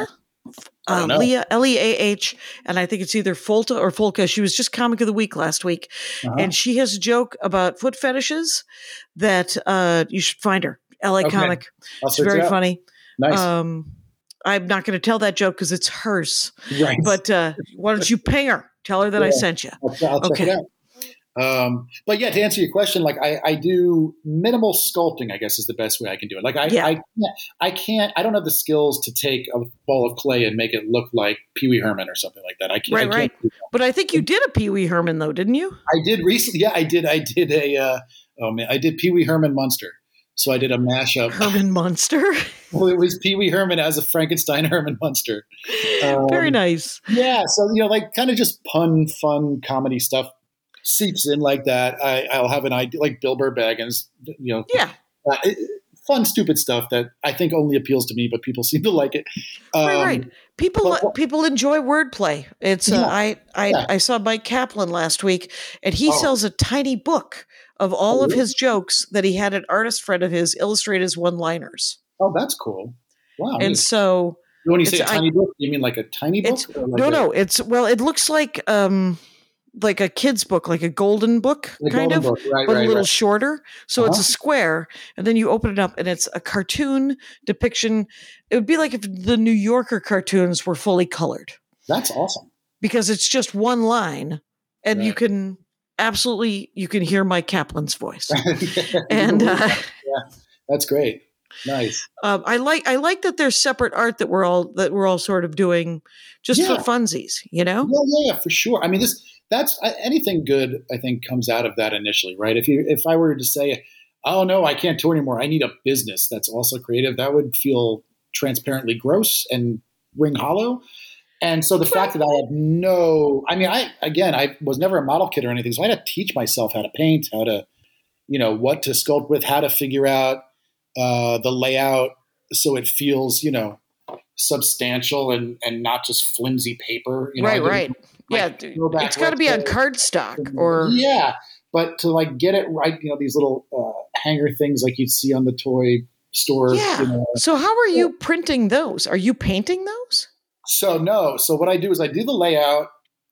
I don't
Uh,
know.
Leah, L E A H, and I think it's either Folta or Folka. She was just Comic of the Week last week,
Uh-huh.
and she has a joke about foot fetishes that uh, you should find her. L A
Okay.
Comic.
I'll
It's
search
very
it out.
funny.
Nice.
Um, I'm not going to tell that joke because it's hers.
right.
But uh, why don't you ping her? Tell her that I
Yeah.
sent you.
I'll, I'll check
Okay.
it out. Um, but yeah, to answer your question, like I, I do minimal sculpting, I guess is the best way I can do it. Like I,
Yeah.
I, can't, I can't, I don't have the skills to take a ball of clay and make it look like Pee Wee Herman or something like that. I can't.
Right,
I can't
right.
do that.
But I think you did a Pee Wee Herman though, didn't you?
I did recently. Yeah, I did. I did a, uh, oh man, I did Pee Wee Herman Munster. So I did a mashup.
Herman Munster.
Well, it was Pee Wee Herman as a Frankenstein Herman Munster. Um,
Very nice.
Yeah, so you know, like kind of just pun, fun comedy stuff seeps in like that. I, I'll have an idea, like Bill Burr Baggins, you know,
Yeah.
uh, it- fun, stupid stuff that I think only appeals to me, but people seem to like it. Um,
Right, right. People
but what-
people enjoy wordplay. It's uh,
Yeah.
I I,
Yeah.
I saw Mike Kaplan last week, and he
Oh.
sells a tiny book of all
Oh,
of
really?
his jokes that he had an artist friend of his illustrate as one-liners.
Oh, that's cool. Wow.
And so
when you say a
it's- I-
tiny book, you mean like a tiny book?
it's
or like
no,
a-
no. It's well, it looks like um like a kid's book, like a golden book,
the
kind
golden
of,
book. Right,
but
right,
a little
right.
shorter. So it's a
Uh-huh.
square, and then you open it up, and it's a cartoon depiction. It would be like if the New Yorker cartoons were fully colored,
That's awesome.
because it's just one line, and you
Right.
can absolutely you can hear Mike Kaplan's voice. And uh,
yeah, that's great. Nice.
um, I like I like that there's separate art that we're all that we're all sort of doing just
Yeah.
for funsies, you know?
Yeah, yeah, yeah, for sure. I mean, this that's uh, anything good. I think comes out of that initially, right? If you if I were to say, "Oh no, I can't tour anymore. I need a business that's also creative," that would feel transparently gross and ring hollow. And so the fact that I had no, I mean, I again, I was never a model kid or anything, so I had to teach myself how to paint, how to, you know, what to sculpt with, how to figure out uh, the layout so it feels, you know, substantial and and not just flimsy paper. You know,
right,
I
right.
didn't,
Yeah,
like,
d-
go back
it's got to be on
retro.
cardstock or
yeah, but to like get it right, you know, these little uh, hanger things like you'd see on the toy store.
yeah.
You know.
So how are you printing those? Are you painting those?
So no, so what I do is I do the layout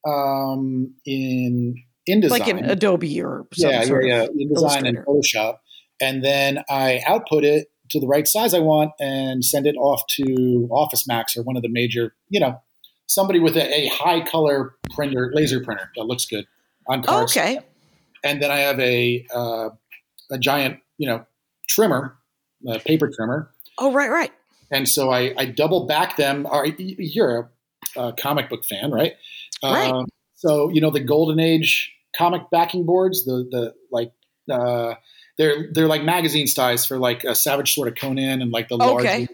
um, in InDesign,
Like in Adobe or some
yeah, yeah,
sort
yeah,
of
InDesign and
Illustrator.
Photoshop, and then I output it to the right size I want and send it off to Office Max or one of the major, you know, somebody with a, a high color printer, laser printer that looks good on
Oh,
cards.
okay.
And then I have a uh, a giant, you know, trimmer, a paper trimmer,
Oh, right, right.
and so I, I double back them. Or you're a, a comic book fan, right?
Right.
Um, so you know the Golden Age comic backing boards, the the like uh, they're they're like magazine size for like a Savage Sword of Conan and like the large
Okay.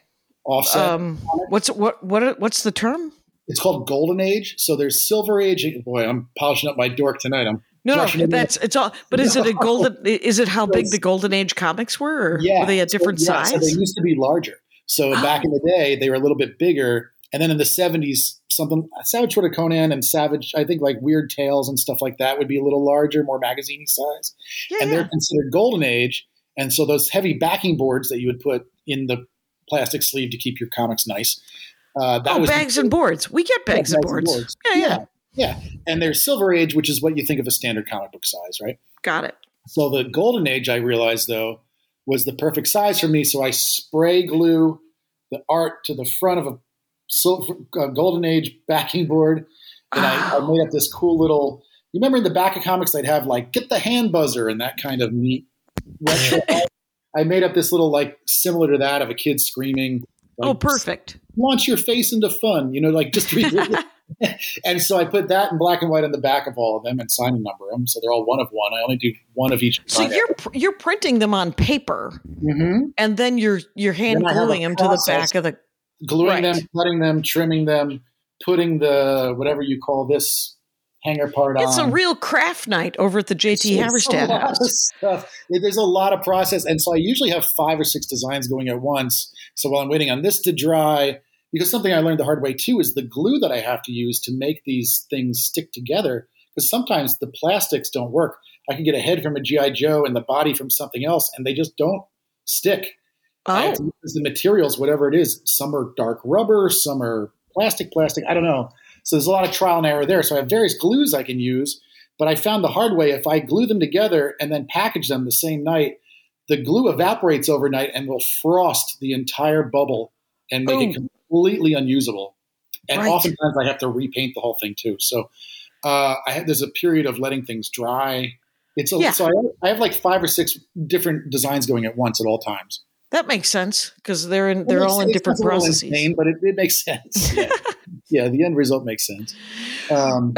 offset.
Um, what's what what what's the term?
It's called Golden Age. So there's Silver Age. Boy, I'm polishing up my dork tonight. I'm
No, no,
rushing into
that's it's all. But is it a golden? Is it how big the Golden Age comics were, or
Yeah.
were they a different
so, yeah,
size?
So they used to be larger. So
Oh.
back in the day, they were a little bit bigger. And then in the seventies, something Savage Sword of Conan and Savage, I think like Weird Tales and stuff like that would be a little larger, more magazine-y size.
yeah,
And
yeah.
they're considered Golden Age. And so those heavy backing boards that you would put in the plastic sleeve to keep your comics nice. Uh, that
oh,
was
bags and boards. We get
Yeah,
bags and boards. Yeah, yeah,
Yeah. Yeah. And there's Silver Age, which is what you think of a standard comic book size, right?
Got it.
So the Golden Age, I realized, though, was the perfect size for me. So I spray glue the art to the front of a silver, uh, Golden Age backing board. And I, I made up this cool little – you remember in the back of comics they'd have like get the hand buzzer and that kind of neat retro art? I made up this little like similar to that of a kid screaming. Like,
Oh, perfect.
launch your face into fun, you know, like just ridiculous. And so I put that in black and white on the back of all of them and sign and number them. So they're all one of one. I only do one of each.
So you're pr- you're printing them on paper,
mm-hmm.
and then you're you're hand
Then I have a
gluing them to the
process.
back of the.
gluing
Right.
them, cutting them, trimming them, putting the whatever you call this hanger part
It's
on.
a real craft night over at the J T
It's
Haverstad
a lot
house.
of stuff. There's a lot of process, and so I usually have five or six designs going at once. So while I'm waiting on this to dry, because something I learned the hard way too is the glue that I have to use to make these things stick together. Because sometimes the plastics don't work. I can get a head from a G I Joe and the body from something else, and they just don't stick. I have to
Oh,
use the materials, whatever it is. Some are dark rubber, some are plastic, plastic. I don't know. So there's a lot of trial and error there. So I have various glues I can use, but I found the hard way. If I glue them together and then package them the same night, the glue evaporates overnight and will frost the entire bubble and make it
Ooh.
completely unusable. And
Right.
oftentimes I have to repaint the whole thing too. So uh, I have, there's a period of letting things dry. It's a,
Yeah.
So I have, I have like five or six different designs going at once at all times.
that makes sense because they're in they're
It
all in
makes-
different
it's a little
processes.
insane, but it, it makes sense. Yeah. Yeah, the end result makes sense. Um,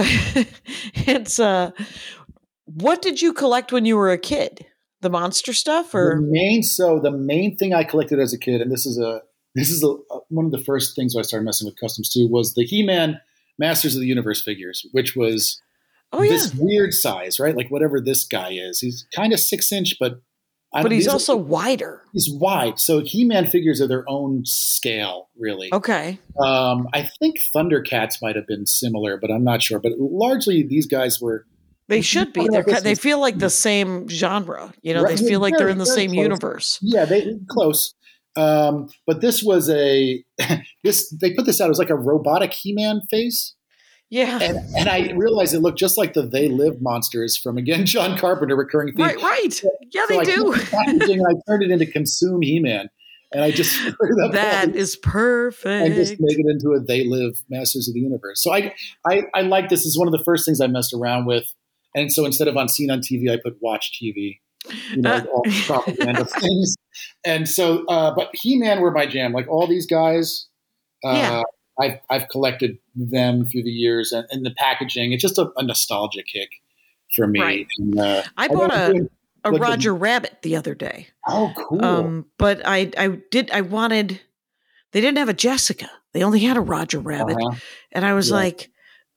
It's uh, what did you collect when you were a kid? The monster stuff,
the
or
main so the main thing I collected as a kid, and this is a this is a, a- one of the first things I started messing with customs too, was the He-Man Masters of the Universe figures, which was
oh yeah,
this weird size, right? Like whatever this guy is, he's kind of six inch, but I
but
don't-
he's
these are-
also wider.
he's wide. So He-Man figures are their own scale, really.
Okay,
Um, I think Thundercats might have been similar, but I'm not sure. But largely, these guys were.
they should be.
Talking
They're
about this
ki- they
is-
feel like the same genre. You know,
Right,
they feel like they're
very,
in the
very
same
close.
universe.
Yeah, they close. Um, but this was a this they put this out. It was like a robotic He-Man face,
Yeah,
and and I realized it looked just like the They Live monsters from again John Carpenter recurring theme.
right, right. Yeah,
So
they
I
do.
took the packaging and I turned it into Consume He-Man, and I just screwed up all
That
the-
is perfect.
and just make it into a They Live Masters of the Universe. So I, I, I like this. This is one of the first things I messed around with. And so instead of on Seen on T V, I put Watch T V, you know,
Uh.
all the propaganda things. And so, uh, but He-Man were my jam. Like all these guys, uh,
Yeah.
I've, I've collected them through the years, and, and the packaging, it's just a, a nostalgia kick for me.
Right.
And, uh,
I
although
bought
I'm
a,
doing-
a
like the-
Roger Rabbit the other day.
oh, cool.
Um, but I, I did, I wanted, they didn't have a Jessica. They only had a Roger Rabbit.
Uh-huh.
And I was
Yeah.
like,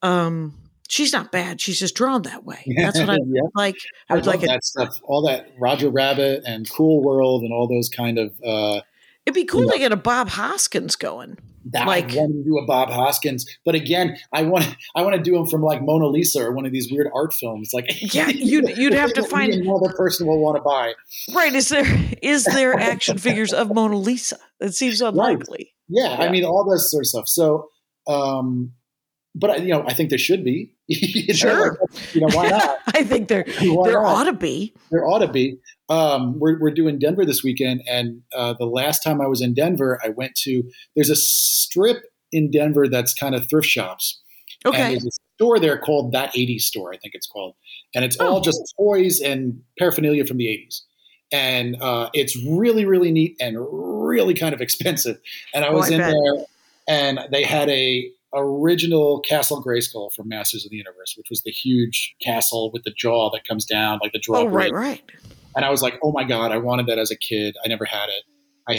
um, she's not bad. She's just drawn that way. That's what I
Yeah.
like. I
I
would
love
like it.
that stuff. All that Roger Rabbit and Cool World and all those kind of. Uh,
It'd be cool
Yeah.
to get a Bob Hoskins going.
that
Like-
I want to do a Bob Hoskins, but again, I want I want to do them from like Mona Lisa or one of these weird art films. Like,
Yeah, you'd- you'd have to
that
find-
me another person will want to buy.
Right. Is there, is there action figures of Mona Lisa? That seems unlikely.
Yeah,
Yeah.
I mean all this sort of stuff. So, um, but I- you know, I think there should be. You know,
Sure.
like, you know, why not?
I think there,
Why
there
not?
ought to be.
There ought to be. Um, we're we're doing Denver this weekend, and uh, the last time I was in Denver, I went to. There's a strip in Denver that's kind of thrift shops. And
Okay.
there's a store there called That eighties Store, I think it's called. And it's
Oh.
all just toys and paraphernalia from the eighties. And uh, it's really, really neat and really kind of expensive. And I
Oh,
was
I
in
bet.
there, and they had a original Castle Grayskull from Masters of the Universe, which was the huge castle with the jaw that comes down, like the jaw.
Oh, right,
bridge.
right.
And I was like, oh my God, I wanted that as a kid. I never had it. I had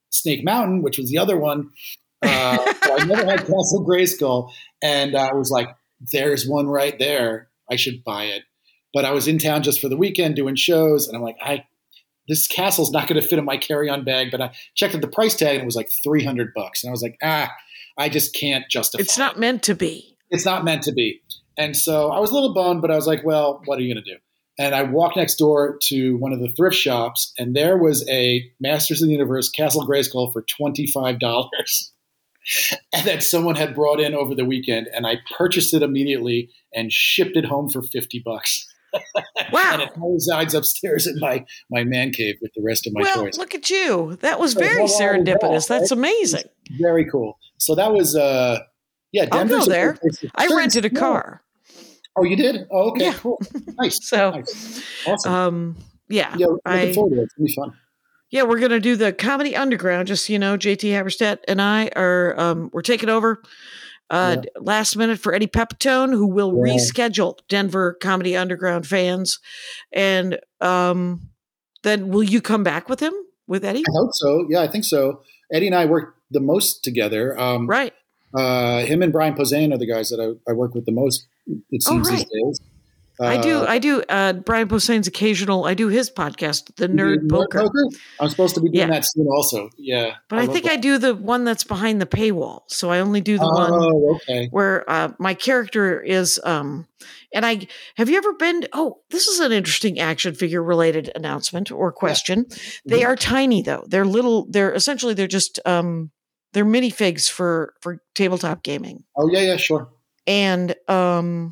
Snake Mountain, which was the other one. Uh, so I never had Castle Grayskull, and I was like, "There's one right there. I should buy it." But I was in town just for the weekend doing shows, and I'm like, "I this castle's not going to fit in my carry-on bag." But I checked at the price tag, and it was like three hundred bucks, and I was like, "Ah, I just can't justify."
It's not
it.
meant to be.
It's not meant to be. And so I was a little bummed, but I was like, "Well, what are you going to do?" And I walked next door to one of the thrift shops, and there was a Masters of the Universe Castle Grayskull for twenty-five dollars. And that someone had brought in over the weekend, and I purchased it immediately and shipped it home for fifty bucks.
Wow.
And it resides upstairs in my, my man cave with the rest of my
well,
toys.
look at you. That was
So
very
well, well,
serendipitous.
well,
That's
right?
amazing.
Very cool. So that was, uh, yeah,
I'll
Denver's
go
a
there.
great place to-
I
Sure,
rented a
it's-
car.
Oh, you did? Oh, okay,
Yeah.
cool. Nice.
So,
nice. Awesome.
um, yeah.
yeah, looking
I,
forward to it. It's going to be fun.
Yeah, we're gonna do the Comedy Underground. Just so you know, J T Haberstadt and I are um, we're taking over uh,
Yeah.
last minute for Eddie Pepitone, who will
Yeah.
reschedule Denver Comedy Underground fans. And um, then will you come back with him with Eddie?
I hope so. Yeah, I think so. Eddie and I work the most together. Um,
Right.
Uh, him and Brian Posehn are the guys that I, I work with the most, it
Oh,
seems
right.
these days.
I do.
Uh,
I do. Uh, Brian Posehn's occasional. I do his podcast, The
you
Nerd
do
Poker.
I'm supposed to be doing
Yeah.
that soon also. Yeah.
But I,
love
think
that.
I do the one that's behind the paywall. So I only do the one
Oh, okay.
where uh, my character is. Um, and I have you ever been? Oh, this is an interesting action figure related announcement or question. They
Mhm.
are tiny though. They're little. They're essentially they're just um, they're minifigs for for tabletop gaming,
Oh, yeah, yeah, sure.
and um,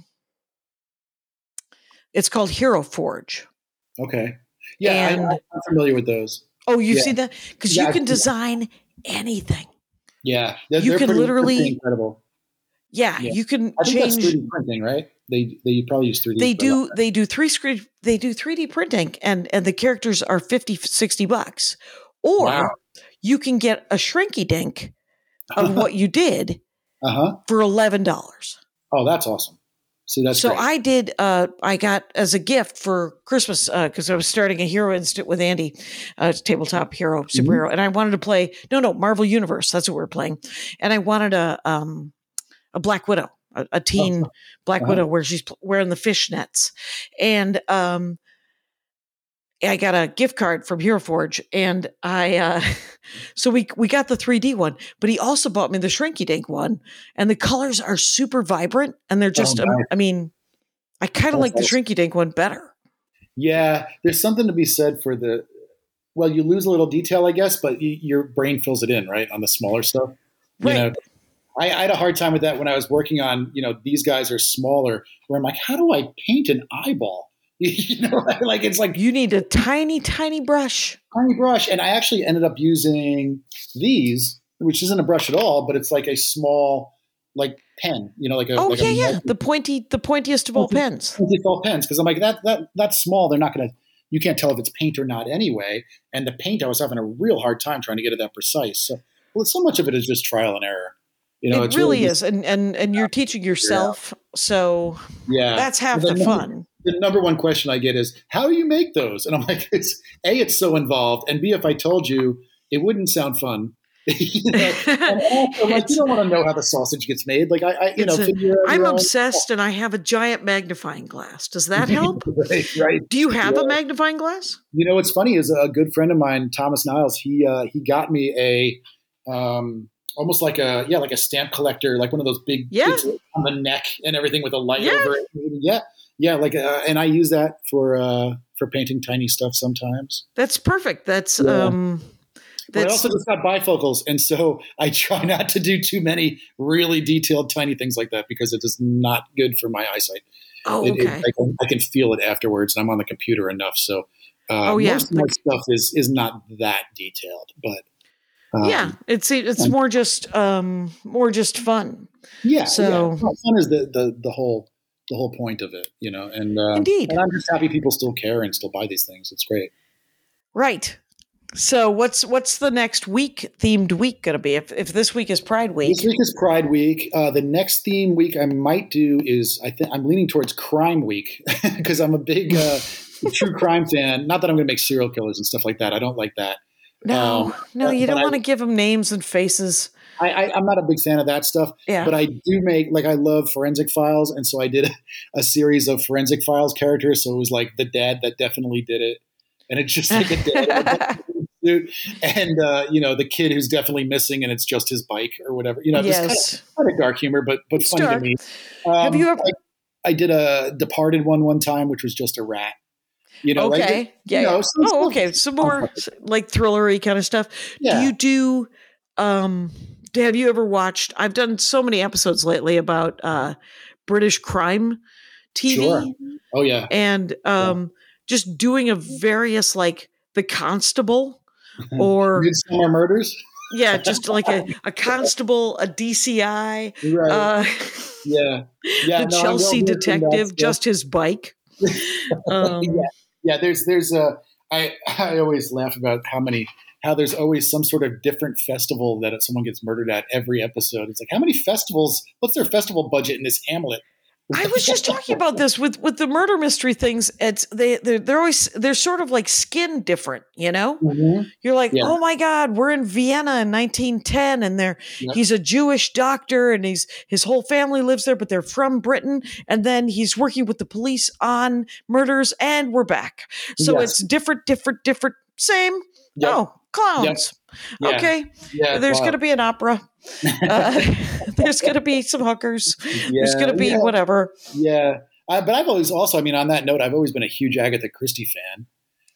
it's called Hero Forge.
Okay. Yeah,
And-
I, I'm familiar with those.
Oh, you've
Yeah.
seen that because
Yeah,
you
I've
can
seen that.
design anything.
Yeah. They're,
You
they're
can
pretty,
literally-
pretty incredible.
Yeah,
Yeah.
you can
I think that's
change.
three D printing, right? They they probably use three D.
They
for a lot.
do they do three screen they do three D printing and and the characters are fifty, sixty bucks. Or
Wow.
you can get a shrinky dink of what you did
Uh-huh.
for eleven dollars.
Oh, that's awesome. See, that's
So
great.
I did uh I got as a gift for Christmas uh because I was starting a Hero Instant with Andy, uh tabletop hero
Mm-hmm.
superhero, and I wanted to play no no Marvel Universe, that's what we we're playing. And I wanted a um a Black Widow. A, a teen Black
Uh-huh.
Widow where she's pl- wearing the fishnets. And um, I got a gift card from Hero Forge, and I uh, so we we got the three D one, but he also bought me the Shrinky Dink one, and the colors are super vibrant, and they're just,
Oh,
um,
nice.
I mean, I kind of
That's
like the
awesome.
Shrinky Dink one better.
Yeah, there's something to be said for the. Well, you lose a little detail, I guess, but y- your brain fills it in, right, on the smaller stuff. You
Right.
know, I, I had a hard time with that when I was working on. You know, these guys are smaller. Where I'm like, how do I paint an eyeball? You know, like it's like
You need a tiny, tiny brush.
tiny brush, and I actually ended up using these, which isn't a brush at all, but it's like a small, like pen. You know, like a
Oh
like
yeah,
a
yeah,
multi-
the pointy, the pointiest of all pens.
default pens, because I'm like that that that's small. They're not going to. You can't tell if it's paint or not anyway. And the paint, I was having a real hard time trying to get it that precise. So, well, so much of it is just trial and error. You know,
It
it's
really
just-
is, and and and you're teaching yourself, so
Yeah,
that's half
And
the
number-
fun.
The number one question I get is, "How do you make those?" And I'm like, "It's a, it's so involved, and b, if I told you, it wouldn't sound fun." You know? And also, like, you don't want to know how the sausage gets made. Like I, I you know,
It's a-
figure out
I'm
your own-
obsessed, and I have a giant magnifying glass. Does that help?
right, right.
Do you have
Yeah.
a magnifying glass?
You know what's funny is a good friend of mine, Thomas Niles. He uh, he got me a um, almost like a yeah like a stamp collector, like one of those big
Yeah.
it's on the neck and everything with a light
Yeah.
over it. Yeah, yeah, like uh, and I use that for uh, for painting tiny stuff sometimes.
That's perfect. That's
Yeah.
um,
But I
that's
also just got bifocals, and so I try not to do too many really detailed tiny things like that because it is not good for my eyesight.
oh
It- it-
okay.
I, can, I can feel it afterwards, and I'm on the computer enough. So uh,
Oh, yeah.
most of my stuff is is not that detailed, but um,
yeah, it's it's more just um more just fun.
yeah.
So-
yeah. Well, fun is the, the the whole the whole point of it, you know. And um,
Indeed.
and I'm just happy people still care and still buy these things. It's great.
Right. So what's what's the next week themed week going to be? If if this week is Pride Week,
This week is Pride Week. Uh, the next theme week I might do is I think I'm leaning towards Crime Week because I'm a big uh, true crime fan. Not that I'm going to make serial killers and stuff like that. I don't like that.
No,
Um,
no,
but-
you
but
don't
I-
want to give them names and faces.
I, I, I'm not a big fan of that stuff,
Yeah.
but I do make like I love Forensic Files, and so I did a, a series of Forensic Files characters. So it was like the dad that definitely did it, and it's just like a dad in a suit, and uh, you know the kid who's definitely missing, and it's just his bike or whatever. You know, just kind
Yes.
of, kind of dark humor, but but
It's
funny
dark.
to me. Um,
Have you ever?
I, I did a Departed one one time, which was just a rat. You know, like,
Okay. Yeah.
you know,
yeah.
so it's
Oh,
still-
okay. Some more like thrillery kind of stuff.
Yeah.
Do you do? Um, have you ever watched? I've done so many episodes lately about uh, British crime T V,
Sure. Oh yeah.
and um, just doing a various like The Constable, or
Midsummer Murders.
yeah, just like a, a constable, a D C I,
Right.
uh,
yeah. Yeah.
the
no, I'm
Chelsea
well versed in that
detective,
stuff.
just his bike. Um,
yeah. yeah, there's there's a I I always laugh about how many how there's always some sort of different festival that someone gets murdered at every episode. It's like how many festivals? What's their festival budget in this Hamlet?
I was just talking about this with, with the murder mystery things. It's they they're, they're always they're sort of like skin different, you know.
Mhm.
You're like,
Yeah.
oh my God, we're in Vienna in nineteen ten, and they're
Yep.
he's a Jewish doctor, and he's his whole family lives there, but they're from Britain, and then he's working with the police on murders, and we're back. So
Yes.
it's different, different, different, same.
Yep.
Oh, clowns.
Yeah.
Okay,
Yeah,
there's
wow.
going to be an opera. Uh, there's going to be some hookers. there's
Yeah,
going to be
yeah.
whatever.
Yeah, I, but I've always also, I mean, on that note, I've always been a huge Agatha Christie fan.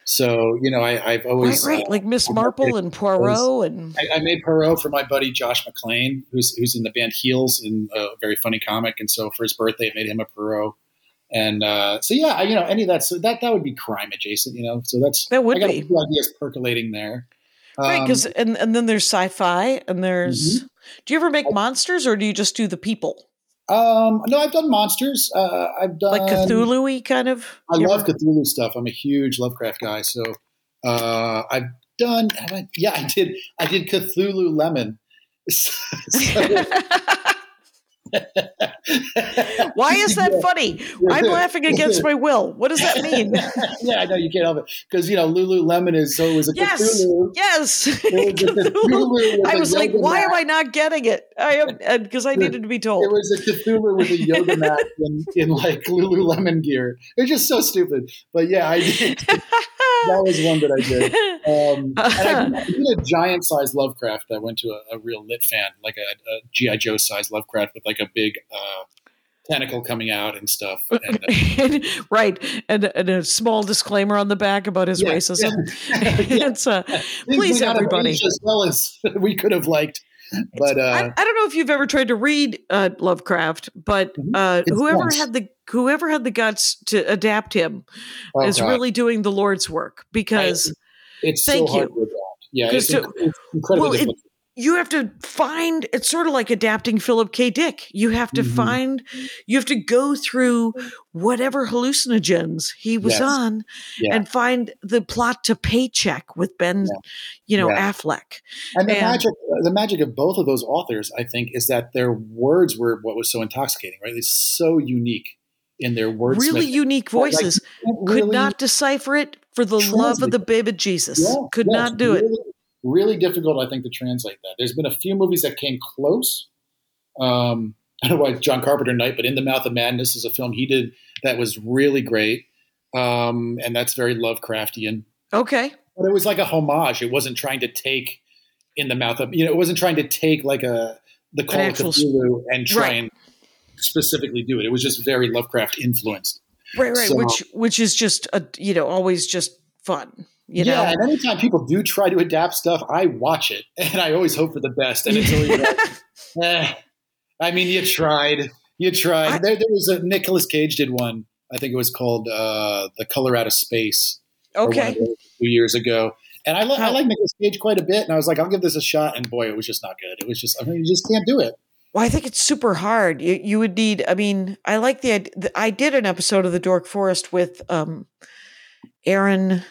So you know, I, I've
Right,
always
right.
uh,
Like Miss Marple and Poirot, and
I, I made Perot for my buddy Josh McClain, who's who's in the band Heels and a very funny comic. And so for his birthday, I made him a Perot. And uh, so yeah, I- you know, any of that, so that that would be crime adjacent, you know. So that's
That would
I got
be.
a few ideas percolating there.
right?
Um,
Because and and then there's sci-fi, and there's. Do you ever make monsters, or do you just do the people,
um, no, I've done monsters. Uh, I've done
like Cthulhu-y kind of?
I
You
love
ever-
Cthulhu stuff. I'm a huge Lovecraft guy. So uh, I've done. Have I, yeah, I did. I did Cthulhu Lemon. So-
Why is that funny? I'm laughing against my will. What does that mean?
yeah, I know you can't help it because you know Lululemon is so it was a
Yes,
Cthulhu.
yes.
It was a Cthulhu with
I
a
was like,
yoga
why am
mat.
I not getting it? I am because I needed to be
It
told.
was a Cthulhu with a yoga mat in, in like Lululemon gear. It's just so stupid. But yeah, I did. That was one that I did. Um, and I, I did a giant size Lovecraft. I went to a, a real lit fan, like a, a G I Joe size Lovecraft with like a big uh, tentacle coming out and stuff. And, uh,
right, and, and a small disclaimer on the back about his
Yeah,
racism.
yeah.
it's uh,
things
please,
went out of
everybody.
reach as well as we could have liked. But
I,
uh,
I don't know if you've ever tried to read uh, Lovecraft, but
Mhm.
uh,
It's
whoever
dense.
had the whoever had the guts to adapt him
oh
is
God,
really doing the Lord's work, because
it's
thank
so hard
you.
to adapt. Yeah,
'Cause
it's,
to-
inc- it's incredibly
well, it-
difficult.
you have to find. It's sort of like adapting Philip K. Dick. You have to
Mhm.
find. You have to go through whatever hallucinogens he was
Yes.
on,
Yeah.
and find the plot to Paycheck with Ben,
Yeah.
you know,
Yeah.
Affleck.
And the
And-
magic, the magic of both of those authors, I think, is that their words were what was so intoxicating. Right, it's so unique in their words.
Really unique voices. Could not decipher it for the love of the baby Jesus. Could not do it.
Really difficult, I think, to translate that. There's been a few movies that came close. Um, I don't know why John Carpenter Night, but In the Mouth of Madness is a film he did that was really great, um, and that's very Lovecraftian.
Okay.
But it was like a homage. It wasn't trying to take In the Mouth of, you know, it wasn't trying to take like a the Call of
actual-
Cthulhu and try
Right.
and specifically do it. It was just very Lovecraft influenced.
Right, right.
So-
which which is just a you know always just fun. You
yeah,
know.
and anytime people do try to adapt stuff, I watch it and I always hope for the best. And it's always like, eh, I mean, you tried, you tried.
I-
there, there was a Nicolas Cage did one. I think it was called uh, "The Color Out of Space." or one of
Okay.
those a few years ago, and I, li- I
How-
like Nicolas Cage quite a bit. And I was like, I'll give this a shot. And boy, it was just not good. It was just, I mean, you just can't do it.
Well, I think it's super hard. You you would need. I mean, I like the. id- the- I did an episode of the Dork Forest with um, Aaron,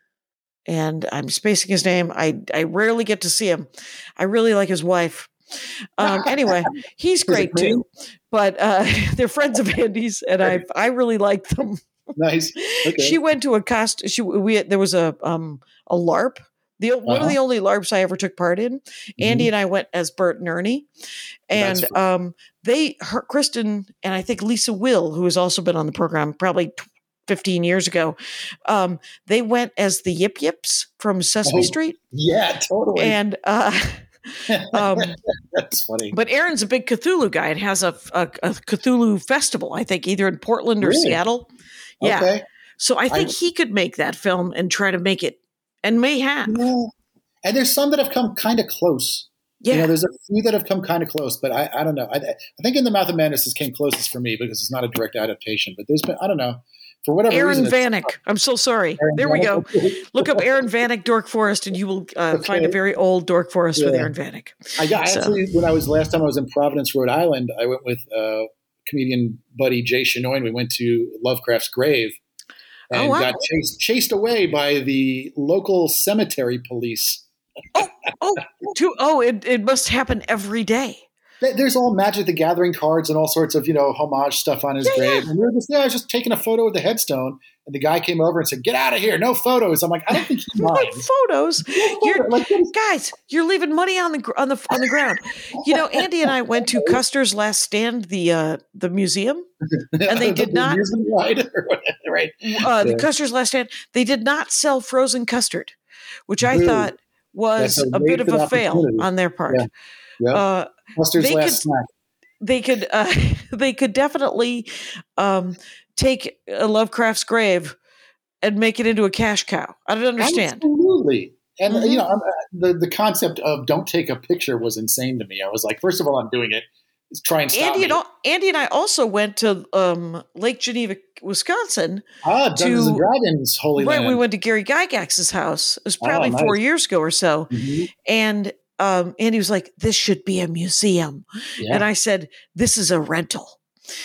and I'm spacing his name. I I rarely get to see him. I really like his wife. Um, anyway, he's great
pretty?
too. But uh, they're friends of Andy's, and I I really like them.
Nice. Okay.
She went to a cost. She we there was a um a LARP The one
Uh-huh.
of the only LARPs I ever took part in. Andy
Mhm.
and I went as Bert and Ernie, and
That's
um, they, her, Kristen, and I think Lisa Will, who has also been on the program probably t- fifteen years ago, um, they went as the Yip Yips from Sesame
Oh,
Street,
yeah, totally.
and uh, um,
That's funny.
but Aaron's a big Cthulhu guy and has a, a, a Cthulhu festival, I think, either in Portland or
Really?
Seattle. Yeah,
Okay.
so I think
I-
he could make that film and try to make it, and may have.
Yeah. And there's some that have come kind of close.
Yeah.
You know, there's a few that have come kind of close, but I, I don't know. I, I think In the Mouth of Madness this came closest for me because it's not a direct adaptation. But there's been, I don't know, for whatever
Aaron
reason. it's-
Vanek. I'm so sorry.
Aaron
there we go.
Vanek.
Look up Aaron Vanek Dork Forest, and you will uh,
Okay.
find a very old Dork Forest with
Yeah.
Aaron Vanek.
I got
So-
actually when I was last time I was in Providence, Rhode Island. I went with uh, comedian buddy Jay Chenoy, and we went to Lovecraft's grave,
Oh,
and
wow.
got chased chased away by the local cemetery police.
Oh, to, oh, it, it must happen every day.
There- There's all Magic the Gathering cards and all sorts of, you know, homage stuff on his
Yeah,
grave.
yeah.
And we were just, yeah, I was just taking a photo of the headstone, and the guy came over and said, "Get out of here, no photos." I'm like, I don't think he
Like
minds.
photos. You're,
Like, what is-
guys, you're leaving money on the gr- on the on the ground. You know, Andy and I went to Custer's Last Stand, the uh, the museum, and they did
The
not-
amusement ride or whatever, right?
uh, the
Yeah.
Custer's Last Stand. They did not sell frozen custard, which I
Boo.
thought was
That's a
a bit of
wasted
a fail
opportunity.
on their part.
Yeah. Yeah.
Uh,
Buster's
they
last
could-
snack.
they could uh, they could definitely um, take a Lovecraft's grave and make it into a cash cow. I don't understand.
Absolutely. And
Mhm.
you know, I'm, uh, the the concept of don't take a picture was insane to me. I was like, first of all, I'm doing it. Let's try and stop
Andy
me.
and, al- Andy and I also went to um, Lake Geneva, Wisconsin.
ah, Dungeons
to-
and Dragons, Holy
Right,
Land.
we went to Gary Gygax's house. It was
Oh,
probably
nice.
four years ago or so,
Mhm.
and um, Andy was like, "This should be a museum,"
Yeah.
and I said, "This is a rental."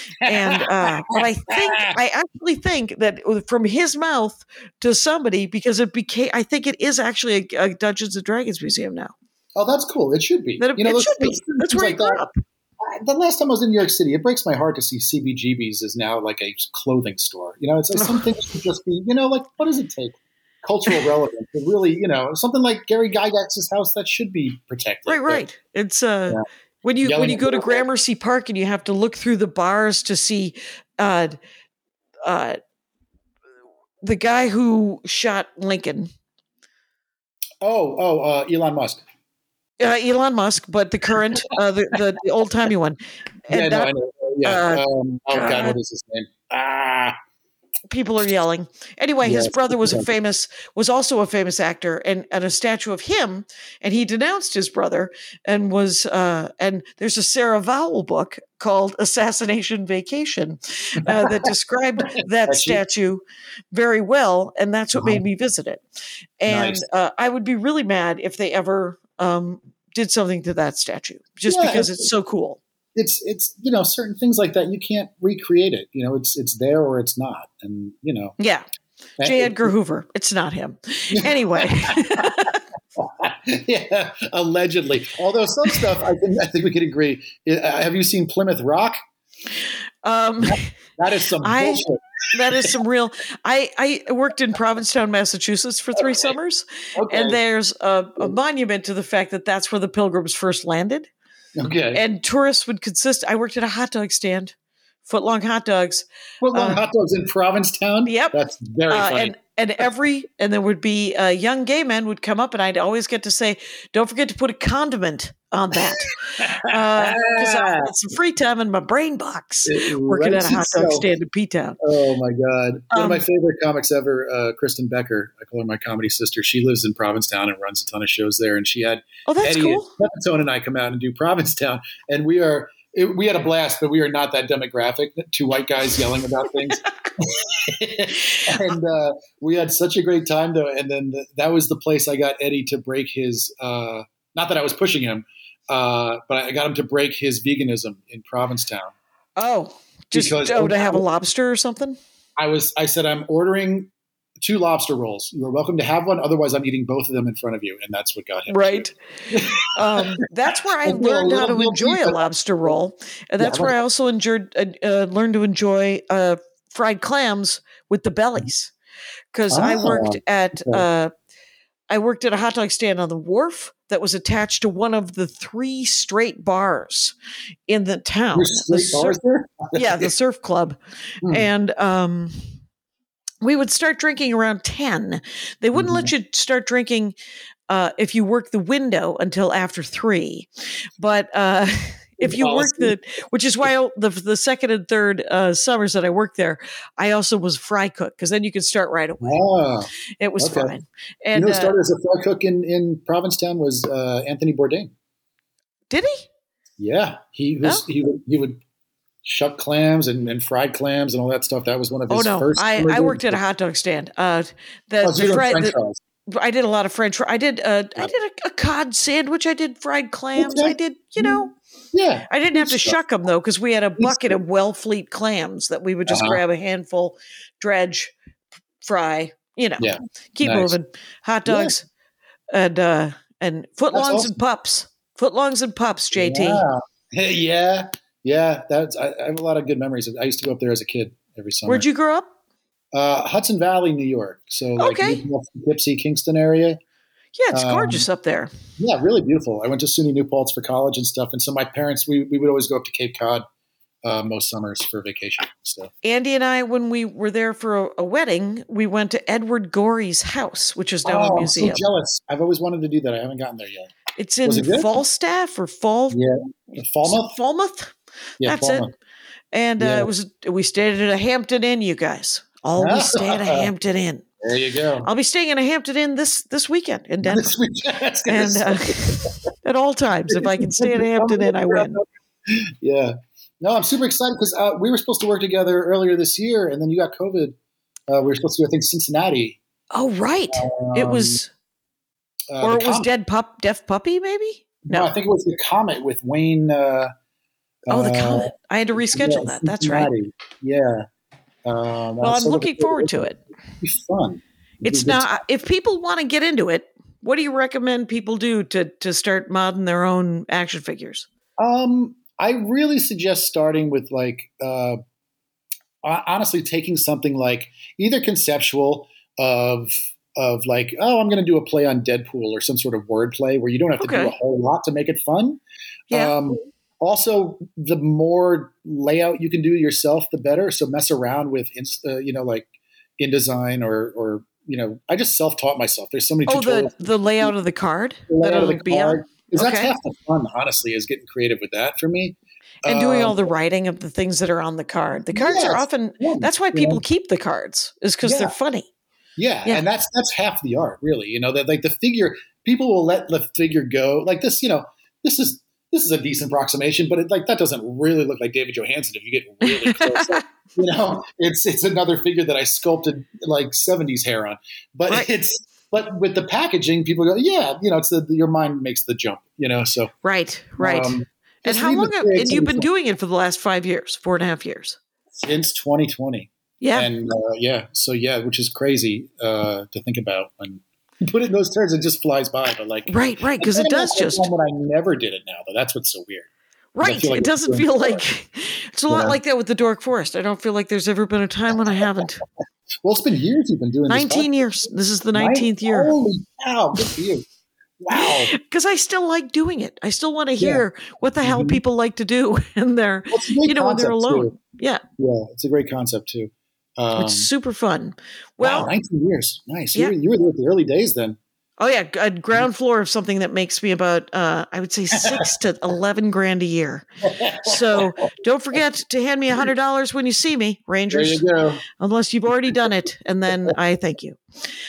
And uh, but I think I actually think that from his mouth to somebody, because it became, I think it is actually a, a Dungeons and Dragons museum now.
oh, that's cool. It should be.
That it,
you know,
it
those-
should be.
those
That's
things
where he
like
grew
that.
up.
I- The last time I was in New York City, it breaks my heart to see C B G B's is now like a clothing store. You know, it's like some things should just be, you know, like what does it take? Cultural relevance. But really, you know, something like Gary Gygax's house that should be protected.
Right,
But-
right. It's uh
Yeah.
when you
Yelling
when you
at
go to
people.
Gramercy Park and you have to look through the bars to see uh uh the guy who shot Lincoln.
Oh, oh, uh, Elon Musk.
Uh, Elon Musk, but the current, uh, the, the, the old timey one. And
yeah, no,
that-
I know. Yeah.
uh,
um, oh God,
God.
what is his name? Ah,
people are yelling. Anyway, his
Yes,
brother was a
yeah.
famous, was also a famous actor, and, and a statue of him, and he denounced his brother, and was, uh, and there's a Sarah Vowell book called Assassination Vacation uh, that described that
Has she?
statue very well, and that's what
Uh-huh.
made me visit it. And
Nice.
uh, I would be really mad if they ever um, did something to that statue, just
Yeah,
because
it's-
it's so cool.
it's it's you know certain things like that you can't recreate it. You know, it's it's there or it's not, and you know.
Yeah. J. Edgar Hoover. It's not him. Anyway.
yeah, allegedly. Although some stuff, I think I think we could agree. Uh, have you seen Plymouth Rock?
um,
That is some
I-
bullshit.
that is some real. I, I worked in Provincetown, Massachusetts for three summers,
Okay.
and there's a, a monument to the fact that that's where the Pilgrims first landed.
okay.
And tourists would consist. I worked at a hot dog stand, foot long hot dogs.
Foot long
uh,
hot dogs in Provincetown.
Yep.
That's very
Uh,
funny.
and and every and there would be uh, young gay men would come up, and I'd always get to say, "Don't forget to put a condiment on that," because I had some free time in my brain box working at a hot dog
Right, so-
stand in P-Town.
Oh my God! One
Um,
of my favorite comics ever, uh, Kristen Becker. I call her my comedy sister. She lives in Provincetown and runs a ton of shows there. And she had
Oh, that's
Eddie
cool.
and Pepitone and I come out and do Provincetown, and we are it, we had a blast, but we are not that demographic. Two white guys yelling about things, and uh, we had such a great time though. And then the, that was the place I got Eddie to break his. Uh, not that I was pushing him, uh, but I got him to break his veganism in Provincetown.
Oh, just
Because-
oh, to have a lobster or something.
I was I said I'm ordering two lobster rolls. You are welcome to have one. Otherwise, I'm eating both of them in front of you, and that's what got him. to
Right.
it.
Um, that's where I
I feel a
learned how
little
to enjoy
guilty,
a
but-
lobster roll, and that's
Yeah,
where I also enjoyed uh, uh, learned to enjoy uh, fried clams with the bellies, because I worked
Oh,
at
okay.
uh, I worked at a hot dog stand on the wharf that was attached to one of the three straight bars in the town.
There's
The
straight bars
sur-
there?
yeah, the surf club.
Hmm.
And um, we would start drinking around ten. They wouldn't let you start drinking uh, if you work the window until after three. But uh, if you work the, which is why the the second and third uh, summers that I worked there, I also was fry cook because then you could start right away.
Ah,
It was
okay.
fine. And
you know, who
uh,
started as a fry cook in, in Provincetown was uh, Anthony Bourdain.
did he?
Yeah, he was.
Oh.
He would. He would shuck clams and, and fried clams and all that stuff. That was one of
Oh
his
no,
first.
I, I worked at a hot dog stand. Uh, the,
Oh, so
the
you were
fri-
French
the-
fries.
I did a lot of French. fri- I did. Uh, I did a, a cod sandwich. I did fried clams.
Okay.
I did. You know,
Yeah,
I didn't have to
stuff.
shuck them though because we had a bucket of Wellfleet clams that we would just
Uh-huh.
grab a handful, dredge, fry. You know,
Yeah,
keep
nice.
moving. Hot dogs and uh, and footlongs
awesome.
and pups. Footlongs and pups. J T.
Yeah, yeah, yeah. That's. I, I have a lot of good memories. I used to go up there as a kid every summer.
Where'd you grow up?
Uh, Hudson Valley, New York. So like
Okay.
New Poughkeepsie, Kingston area.
Yeah, it's
Um,
gorgeous up there.
Yeah, really beautiful. I went to SUNY New Paltz for college and stuff. And so my parents, we, we would always go up to Cape Cod uh, most summers for vacation. So
Andy and I, when we were there for a, a wedding, we went to Edward Gorey's house, which is now
oh,
a
I'm
museum.
so jealous. I've always wanted to do that. I haven't gotten there yet.
It's in
Was it good?
Falstaff or Fall
Yeah, Falmouth.
Falmouth.
Yeah,
That's
Falmouth.
it. And uh,
Yeah.
it was we stayed at a Hampton Inn. You guys always stay at a Hampton Inn.
There you go.
I'll be staying in a Hampton Inn this this weekend in Denver,
This weekend, I was gonna
and uh,
say.
at all times, if I can stay at a Hampton Inn, I win.
Yeah. No, I'm super excited because uh, we were supposed to work together earlier this year, and then you got COVID. Uh, we were supposed to, I think, Cincinnati.
Oh right, it was,
Uh,
or
the
it was
Comet.
Dead Pup, Deaf Puppy, maybe.
No, I think it was the Comet with Wayne. Uh,
Oh, the
uh,
Comet. I had to reschedule
yeah,
that. That's right.
Cincinnati. Yeah. Um,
Well, I'm looking forward to it.
It'd be fun. It'd
It's
be good
not. If people want to get into it, what do you recommend people do to to start modding their own action figures?
Um, I really suggest starting with like, uh, ho- honestly, taking something like either conceptual of of like, oh, I'm going to do a play on Deadpool or some sort of word play where you don't have to
Okay.
do a whole lot to make it fun.
Yeah.
Um, also, the more layout you can do yourself, the better. So mess around with, inst- uh, you know, like InDesign or or you know, I just self taught myself. There's so many
Oh,
tutorials.
the the layout of the card
The
that
layout of
it'll
the
be on,
card. 'Cause that's
Okay.
half the fun, honestly, is getting creative with that for me.
and doing
Um,
all the writing of the things that are on the card. The cards are
yes,
often.
yeah,
That's why
you
people
know.
keep the cards, is because
Yeah.
they're funny.
Yeah,
Yeah.
and that's that's half the art, really. You know, that like the figure, people will let the figure go. Like this, you know, this is this is a decent approximation, but it, like that doesn't really look like David Johansen if you get really close. Like, you know, it's it's another figure that I sculpted like seventies hair on, but
Right.
it's but with the packaging, people go, yeah, you know, it's the your mind makes the jump, you know. So
Right, right.
um,
and
just
how
leave
long?
the
Have, and
creativity
you've been
for-
doing it for the last five years, four and a half years.
since twenty twenty.
Yeah.
And uh, yeah, so yeah, which is crazy uh, to think about when you put it in those terms. It just flies by, but like
right, right. Because it
I
does
feel
just.
like I never did it now, though. That's what's so weird. I
Right.
feel like
It doesn't
it's
feel
doing-
like it's a lot
Yeah.
like that with the Dork Forest. I don't feel like there's ever been a time when I haven't.
Well, it's been years you've been doing this.
nineteen
podcast.
years. This is the nineteenth year.
Holy cow! Good for you. Wow.
Because I still like doing it. I still want to hear what the hell
Mhm.
people like to do and they're,
Well, it's a great
you know, when they're
concept,
alone.
too.
Yeah.
Yeah, it's a great concept too. Um,
It's super fun.
wow,
Well,
nineteen years. Nice.
yeah.
You, were, you were there at the early days then.
oh yeah, a ground floor of something that makes me about, uh, I would say six to eleven grand a year. So don't forget to hand me a hundred dollars when you see me,
There
Rangers.
you go.
Unless you've already done it, and then I thank you.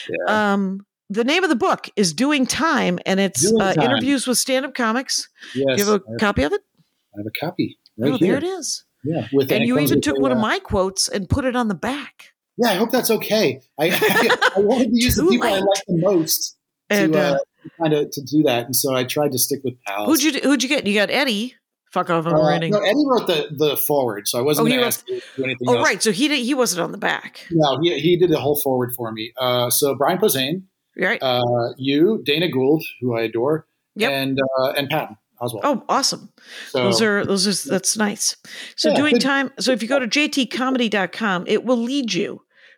Um, the name of the book is Doing Time, and it's
Doing
uh,
Time.
interviews with stand-up comics.
Yes.
Do you have
I
a copy of it?
I have a copy right
Oh,
here.
there it is.
Yeah. With
And
it
you
comes
even
with
took
a,
one of
uh,
my quotes and put it on the back.
Yeah, I hope that's okay. I, I, I wanted to use the
Too
people I
late.
like the most to
And,
uh,
uh,
kind of to do that, and so I tried to stick with pals.
Who'd you who'd you get? You got Eddie. Fuck off! I'm
Uh,
writing.
no, Eddie wrote the the forward, so I wasn't
Oh, he
going to
wrote-
ask you to do anything
Oh
else.
right, so he did, he wasn't on the back,
No, he he did the whole forward for me. Uh, so Brian Posehn,
right?
uh, you, Dana Gould, who I adore,
Yep.
and uh, and Patton Oswald.
Oh, awesome!
so,
Those are those are that's nice. So
Yeah,
doing
good.
time. So if you go to j t comedy dot com, it will lead you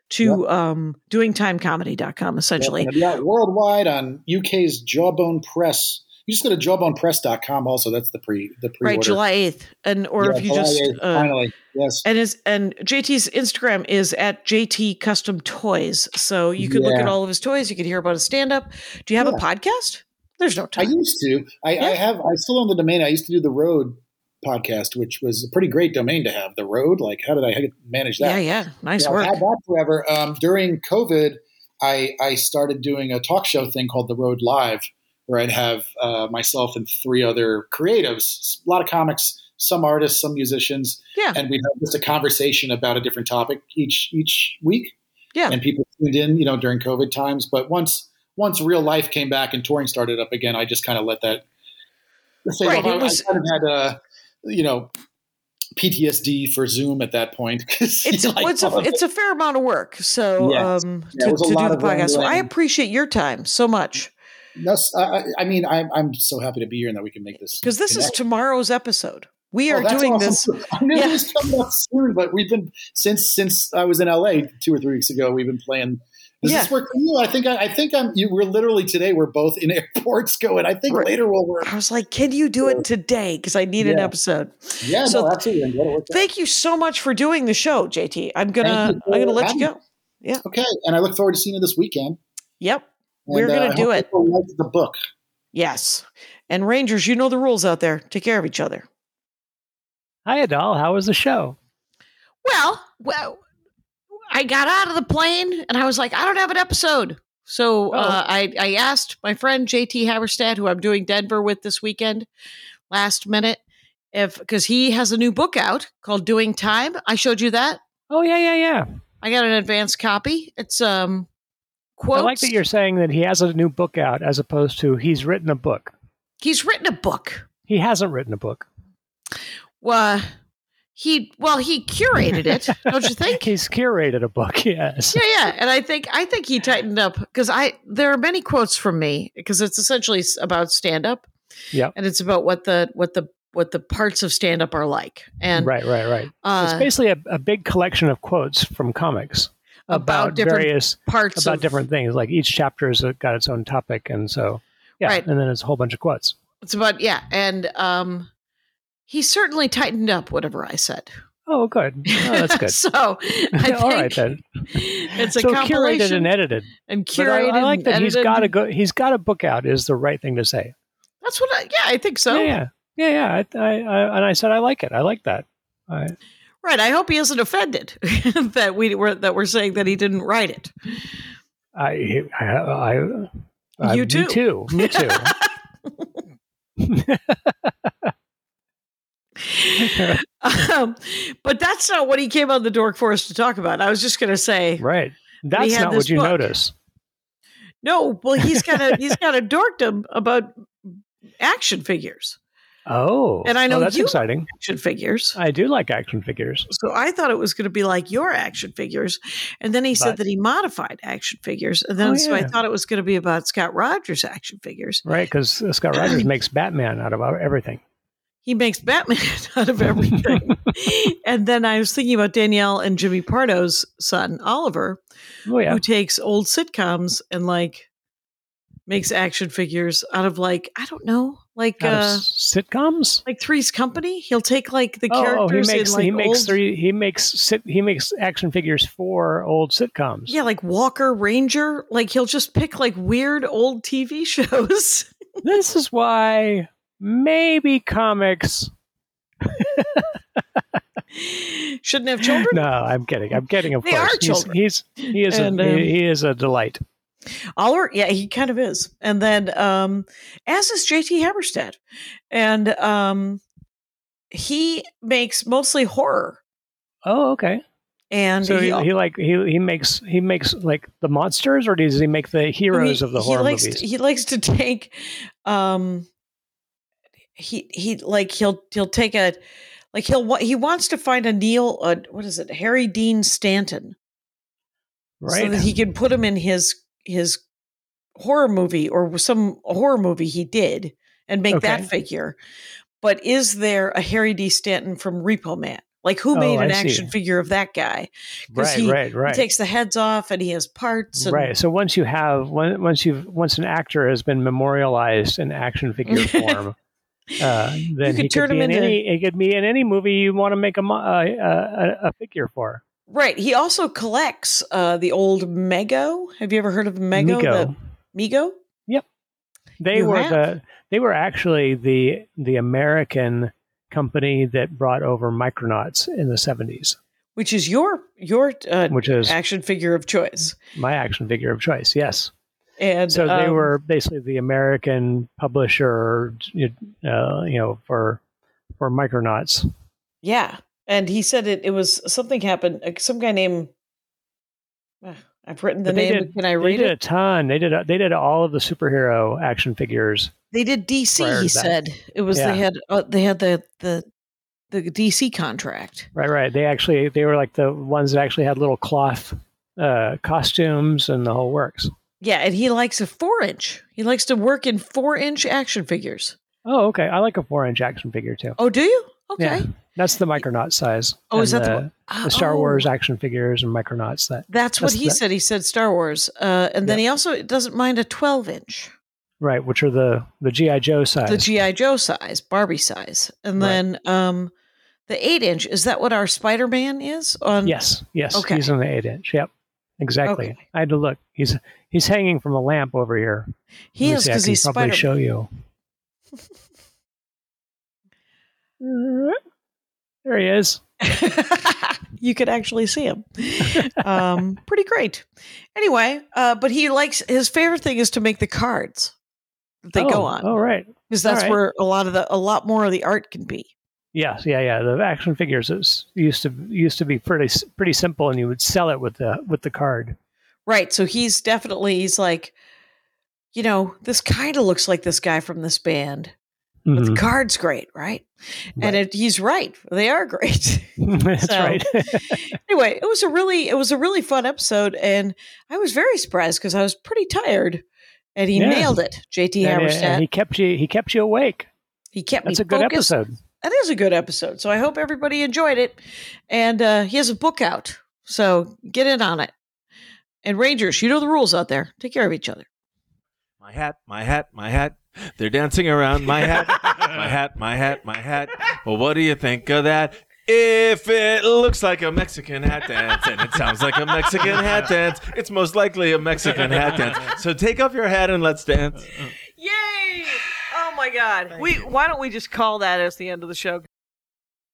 to
Yep.
um, doing time comedy dot com, essentially.
Yep. And it'll be out worldwide on U K's Jawbone Press. You just go to jawbone press dot com also. That's the pre the pre-order.
Right, July eighth. And or
Yeah,
if you
July
just
eighth,
uh,
finally. Yes.
and his and J T's Instagram is at J T Custom Toys. So you could look
Yeah.
at all of his toys. You could hear about his stand-up. Do you have
Yeah.
a podcast? There's no
I
time.
used to. I,
Yeah.
I have. I still own the domain. I used to do the Road podcast, which was a pretty great domain to have. The Road. Like, how did I manage that?
Yeah, yeah. Nice
So
work.
I've had that forever. Um, during COVID, I, I started doing a talk show thing called The Road Live, where I'd have uh, myself and three other creatives, a lot of comics, some artists, some musicians,
Yeah.
and we'd have just a conversation about a different topic each each week.
Yeah.
And people tuned in, you know, during COVID times. But once once real life came back and touring started up again, I just kind of let that. Say,
Right,
well,
it
I,
was-
I kind of had a, you know, P T S D for Zoom at that point. 'cause,
It's,
you know,
it's, a,
like,
it's a fair amount of work. So
Yes.
um,
Yeah, it
to,
was a
to do
lot
the
of
podcast. So I
wrangling.
appreciate your time so much
No, I, I mean, I'm, I'm so happy to be here and that we can make this.
because this is
connect.
tomorrow's episode. We
Oh,
are
that's
doing
awesome.
this.
I knew
Yeah.
it was coming up soon, but we've been since since I was in L A two or three weeks ago. We've been playing. Does
Yeah.
this work for you? I think I, I think I'm. You, we're literally today. We're both in airports going. I think
Right.
later we'll work.
I was like, can you do it today? Because I need an
Yeah.
episode.
Yeah,
So
no, absolutely. I'm glad it worked out.
Thank you so much for doing the show, J T. I'm gonna
Thank you for
I'm gonna let you
having
go.
Okay, and I look forward to seeing you this weekend.
Yep.
And,
We're
uh,
gonna
I
do
hope
it.
people like the book.
Yes. And Rangers, you know the rules out there. Take care of each other.
Hi, Adal. How was the show?
Well, well, I got out of the plane and I was like, I don't have an episode. So uh, I, I asked my friend J T Haberstad, who I'm doing Denver with this weekend, last minute, if because he has a new book out called Doing Time. I showed you that.
Oh, yeah, yeah, yeah.
I got an advanced copy. It's um quotes.
I like that you're saying that he has a new book out as opposed to he's written a book.
He's written a book.
He hasn't written a book.
Well, he well he curated it, don't you think?
He's curated a book, yes.
Yeah, yeah, and I think I think he tightened up because I there are many quotes from me because it's essentially s- about stand up,
Yep.
and it's about what the what the what the parts of stand up are like, and
Right, right, right.
uh,
it's basically a, a big collection of quotes from comics
About
about,
different
various
parts
about
of
different things. Like each chapter has got its own topic, and so yeah,
Right.
and then it's a whole bunch of quotes.
It's about yeah, and um, he certainly tightened up whatever I said.
Oh, good. Oh, that's good.
so I think
All right then.
it's a
So curated
compilation
and edited.
and
But I,
curated.
I like
and
that he's
edited.
got a go. He's got a book out. Is the right thing to say.
That's what I yeah I think so.
Yeah, yeah, yeah, yeah. I, I, I, and I said I like it. I like that. I,
Right. I hope he isn't offended that we were that we're saying that he didn't write it.
I, I, I, I
You
Me
too.
too. Me too.
um, but that's not what he came on the Dork Forest to talk about. I was just going to say,
Right. That's
had
not
this
what you
book.
notice.
no. Well, he's got a he's got a dorkdom about action figures,
Oh,
And I know
oh, that's
you-
exciting.
action figures.
I do like action figures.
So I thought it was going to be like your action figures, and then he said
But-
that he modified action figures, and then
Oh,
so I
yeah.
thought it was going to be about Scott Rogers action figures.
Right, because Scott Rogers makes Batman out of everything.
He makes Batman out of everything. And then I was thinking about Danielle and Jimmy Pardo's son, Oliver,
Oh yeah,
who takes old sitcoms and like makes action figures out of like, I don't know, like
out of
uh
sitcoms.
like Three's Company. He'll take like the
Oh, oh, he
characters
makes
in like
he makes
old,
three. He makes sit. He makes action figures for old sitcoms.
yeah, like Walker Ranger. Like he'll just pick like weird old T V shows.
This is why maybe comics.
Shouldn't have children.
No, I'm kidding. I'm kidding. Of
They
course,
are
he's,
children.
he's he is
And,
a,
um,
he, he is a delight.
Oliver, yeah, he kind of is. And then um as is J T Haberstad. And um he makes mostly horror.
Oh, okay.
And
So
he,
he, he like he he makes he makes like the monsters, or does he make the heroes
he-
of the
he
horror
likes
movies?
To, he likes to take um he he like he'll he'll take a like he'll wa- he wants to find a Neil uh, what is it? Harry Dean Stanton.
right.
So that he can put him in his his horror movie or some horror movie he did and make that
Okay.
figure. But is there a Harry D. Stanton from Repo Man Like, who
Oh,
made an
I see.
action figure of that guy? Because
Right,
he,
right, right.
he takes the heads off and he has parts. And,
Right. So once you have one- once you've once an actor has been memorialized in action figure form, uh, then
could
he
turn
could be
him
in
into-
any. It could be in any movie you want to make a mo- uh, a, a figure for.
Right. He also collects uh, the old Mego. Have you ever heard of Mego?
Mego.
The, Mego?
Yep. They
You
were
have?
the they were actually the the American company that brought over Micronauts in the seventies,
Which is your your uh,
which is
action figure of choice.
my action figure of choice. Yes.
And
So they
um,
were basically the American publisher, uh, you know, for for Micronauts.
Yeah. And he said it, it was something happened. uh, Some guy named, uh, I've written the
But they
name.
did-
Can I
They
read
did
it?
a ton. They did. A, they did all of the superhero action figures.
They did D C.
prior
He
to that.
said it was
Yeah.
they had uh, they had the the the D C contract.
Right, right. They actually they were like the ones that actually had little cloth uh, costumes and the whole works.
Yeah, and he likes a four inch. He likes to work in four inch action figures.
Oh, okay. I like a four inch action figure too.
Oh, do you? Okay.
Yeah, that's the Micronaut size.
Oh, is
And
that the
the,
one? Ah,
the Star
oh.
Wars action figures and Micronauts? That
That's what
That's
he
the-
said. He said Star Wars, uh, and then
Yeah.
he also doesn't mind a twelve inch,
right, which are the the G I Joe size.
the G I Joe size, Barbie size, and
Right.
then um, the eight inch. Is that what our Spider Man is? On
Yes, yes.
Okay.
He's in the eight inch. Yep, exactly.
Okay.
I had to look. He's he's hanging from a lamp over here.
he
Let me
is
see, I
because
can
he's
probably
Spider.
show you. There he is.
You could actually see him. Um, pretty great. Anyway, uh, but he likes his favorite thing is to make the cards that they
oh,
go on
Oh, right.
because that's
all right.
where a lot of the a lot more of the art can be.
Yes, yeah, yeah. The action figures is, used to used to be pretty s- pretty simple, and you would sell it with the with the card.
Right. So he's definitely he's like, you know, this kind of looks like this guy from this band. But the
Mhm.
card's great, right? And
Right.
it, he's right. They are great.
That's
So-
right.
Anyway, it was a really it was a really fun episode, and I was very surprised because I was pretty tired, and he
Yeah.
nailed it. J T
and,
Hammerstedt.
and he kept you he kept you awake.
He kept
That's
me
a good
focused.
episode.
That is a good episode. So I hope everybody enjoyed it. And uh, he has a book out, so get in on it. And Rangers, you know the rules out there. Take care of each other.
My hat, my hat, my hat. They're dancing around my hat, my hat, my hat, my hat. Well, what do you think of that? If it looks like a Mexican hat dance and it sounds like a Mexican hat dance, it's most likely a Mexican hat dance. So take off your hat and let's dance.
Yay! Oh my God. We why don't we just call that as the end of the show?